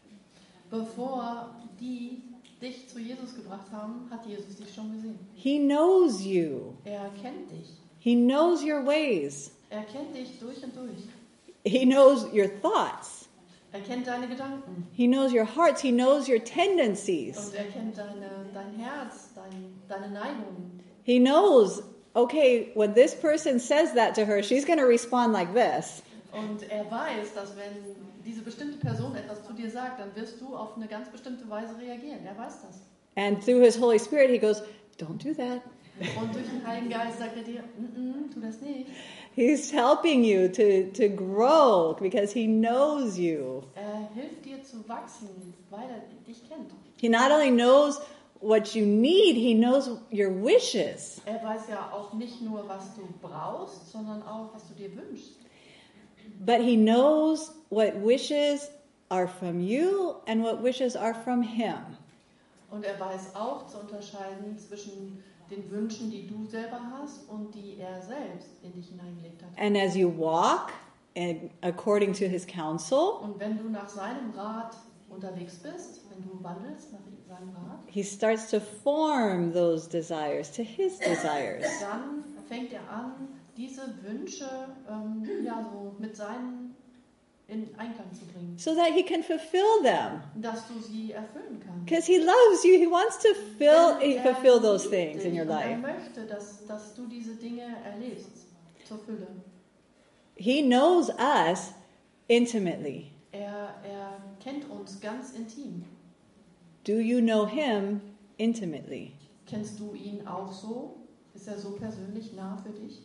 Bevor die dich zu Jesus gebracht haben, hat Jesus dich schon gesehen. He knows you. Er kennt dich. He knows your ways. Er kennt dich durch und durch. He knows your thoughts. Er kennt deine Gedanken. He knows your hearts. He knows your tendencies. Und er kennt deine, dein Herz, dein, deine Neigungen. He knows, okay, when this person says that to her, she's going to respond like this. Und er weiß, dass wenn diese bestimmte Person etwas zu dir sagt, dann wirst du auf eine ganz bestimmte Weise reagieren. Er weiß das. And through his Holy Spirit, he goes, don't do that. Und durch den Heiligen Geist sagt er dir, mm-mm, tu das nicht. He's helping you to, to grow because he knows you. Er hilft dir zu wachsen, weil er dich kennt. He not only knows what you need, he knows your wishes. Er weiß ja auch nicht nur, was du brauchst, sondern auch, was du dir wünschst. But he knows what wishes are from you and what wishes are from him. Und er weiß auch zu unterscheiden zwischen den Wünschen, die du selber hast und die er selbst in dich hineingelegt hat. And as you walk and according to his counsel, Und wenn du nach seinem Rat unterwegs bist, wenn du wandelst nach seinem Rat, he starts to form those desires to his desires. dann fängt er an, diese Wünsche ähm, ja, so mit seinen in Einklang zu bringen, So that he can fulfill them. dass du sie erfüllen kannst. Because he loves you. He wants to fill, Denn er fulfill those liebt things in dich your und Er life. möchte, dass, dass du diese Dinge erlebst zur Fülle. He knows us intimately. Er, er kennt uns ganz intim. Do you know him intimately? Kennst du ihn auch so? Ist er so persönlich nah für dich?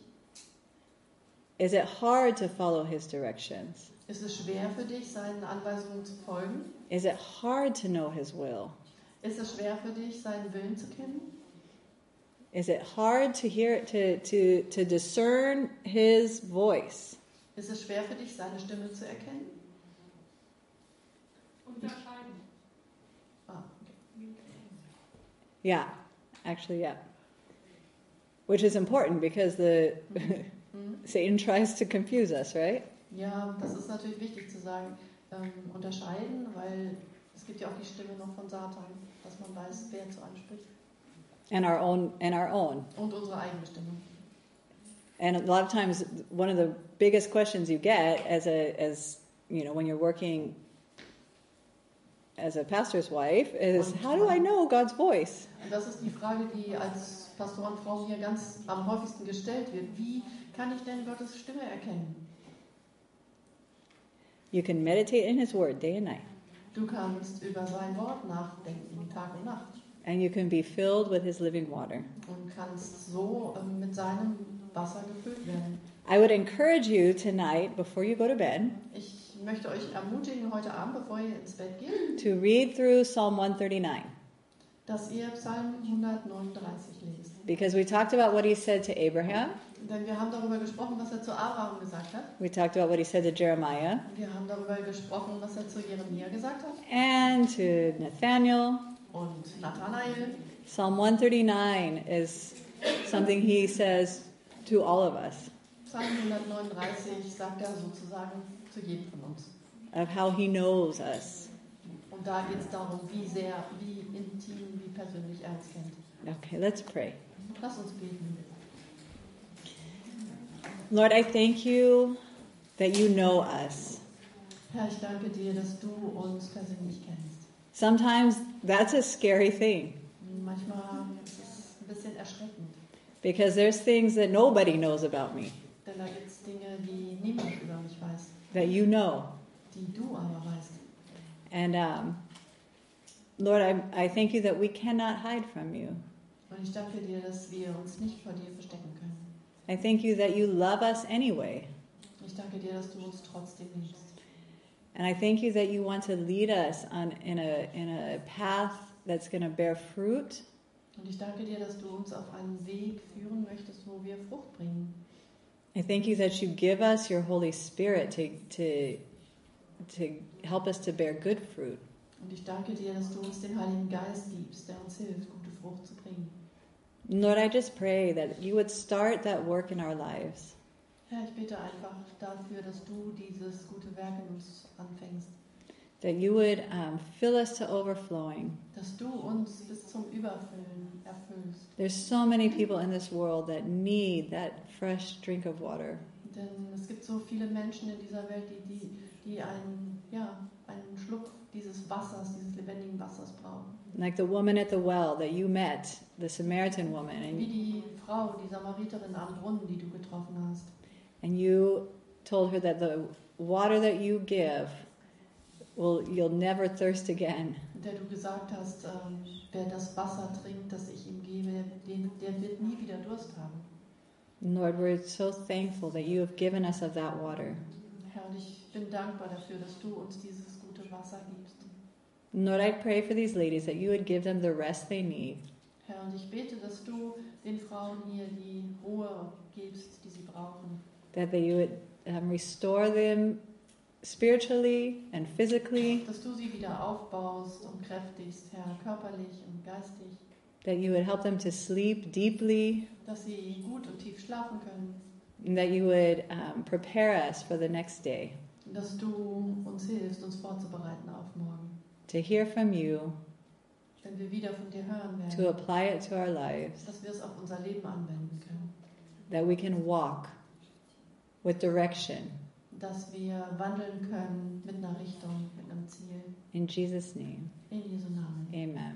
Is it hard to follow his directions? Ist es schwer für dich, seinen Anweisungen zu folgen? Is it hard to know his will? Ist es schwer für dich, seinen Willen zu kennen? Is it hard to hear to to to discern his voice? Ist es schwer für dich, seine Stimme zu erkennen? Unterscheiden. Ah, okay. Yeah, actually, yeah. Which is important because the Satan tries to confuse us, right? Ja, das ist natürlich wichtig zu sagen, ähm, unterscheiden, weil es gibt ja auch die Stimme noch von Satan, dass man weiß, wer zu anspricht. And our own and our own. Und unsere eigene Stimme. And a lot of times, one of the biggest questions you get as a as you know when you're working as a pastor's wife is, how do I know God's voice? Und das ist die Frage, die als Pastorenfrau hier ganz am häufigsten gestellt wird. Wie kann ich denn Gottes Stimme erkennen? You can meditate in His Word day and night, Du kannst über sein Wort nachdenken, Tag und Nacht. and you can be filled with His living water. Und kannst so ähm, mit seinem Wasser gefüllt werden. I would encourage you tonight, before you go to bed, Ich möchte euch ermutigen, heute Abend, bevor ihr ins Bett geht, to read through Psalm one thirty-nine, dass ihr Psalm hundertneununddreißig lest. because we talked about what He said to Abraham. Denn wir haben darüber gesprochen, was er zu Abraham gesagt hat. We talked about what He said to Jeremiah Wir haben darüber gesprochen, was er zu Jeremia gesagt hat. and to Nathaniel. Und Nathanael. Psalm one thirty-nine is something He says to all of us, Psalm hundertneununddreißig sagt er sozusagen zu jedem von uns. of how He knows us. Und da geht es darum, wie sehr, wie intim, wie persönlich er uns kennt. Okay, let's pray. Lass uns beten. Lord, I thank you that you know us. Herr, ich danke dir, dass du uns persönlich kennst. Sometimes that's a scary thing Manchmal ist es ein bisschen erschreckend, because there's things that nobody knows about me denn da gibt es Dinge, die niemand über mich weiß, that you know. die du aber weißt. And um, Lord, I, I thank you that we cannot hide from you. Und ich danke dir, dass wir uns nicht vor dir verstecken können. I thank you that you love us anyway. Ich danke dir, dass du uns trotzdem liebst. And I thank you that you want to lead us on in a in a path that's going to bear fruit. Und ich danke dir, dass du uns auf einen Weg führen möchtest, wo wir Frucht bringen. I thank you that you give us your Holy Spirit to to to help us to bear good fruit. Und ich danke dir, dass du uns den Heiligen Geist gibst, der uns hilft, gute Frucht zu bringen. Lord, I just pray that you would start that work in our lives. Herr, ich bete einfach dafür, dass du dieses gute Werk in uns anfängst. That you would um, fill us to overflowing. Dass du uns bis zum Überfüllen erfüllst. There's so many people in this world that need that fresh drink of water. Denn es gibt so viele Menschen in dieser Welt, die, die, die einen, ja, einen Schluck dieses Wassers, dieses lebendigen Wassers brauchen. Like the woman at the well that you met, the Samaritan woman, Wie and, die Frau, die Samariterin am Brunnen, die du getroffen hast. and you told her that the water that you give, will you'll never thirst again. Der du gesagt hast, ähm, wer das Wasser trinkt, das ich ihm gebe, den, der wird nie wieder Durst haben. Lord, we're so thankful that you have given us of that water. Herr, und ich bin dankbar dafür, dass du uns dieses gute Wasser gibst. Lord, I pray for these ladies that you would give them the rest they need. Herr, und ich bete, dass du den Frauen hier die Ruhe gibst, die sie brauchen. That they, you would um, restore them spiritually and physically. Dass du sie wieder aufbaust und kräftigst, Herr, körperlich und geistig. That you would help them to sleep deeply. Dass sie gut und tief schlafen können. And that you would um, prepare us for the next day. Dass du uns hilfst, uns vorzubereiten auf morgen. To hear from you. Wenn wir wieder von dir hören werden. To apply it to our lives. Dass wir es auf unser Leben anwenden können. That we can walk with direction. Dass wir wandeln können mit einer Richtung, mit einem Ziel. In Jesus' name. In Jesu Namen. Amen.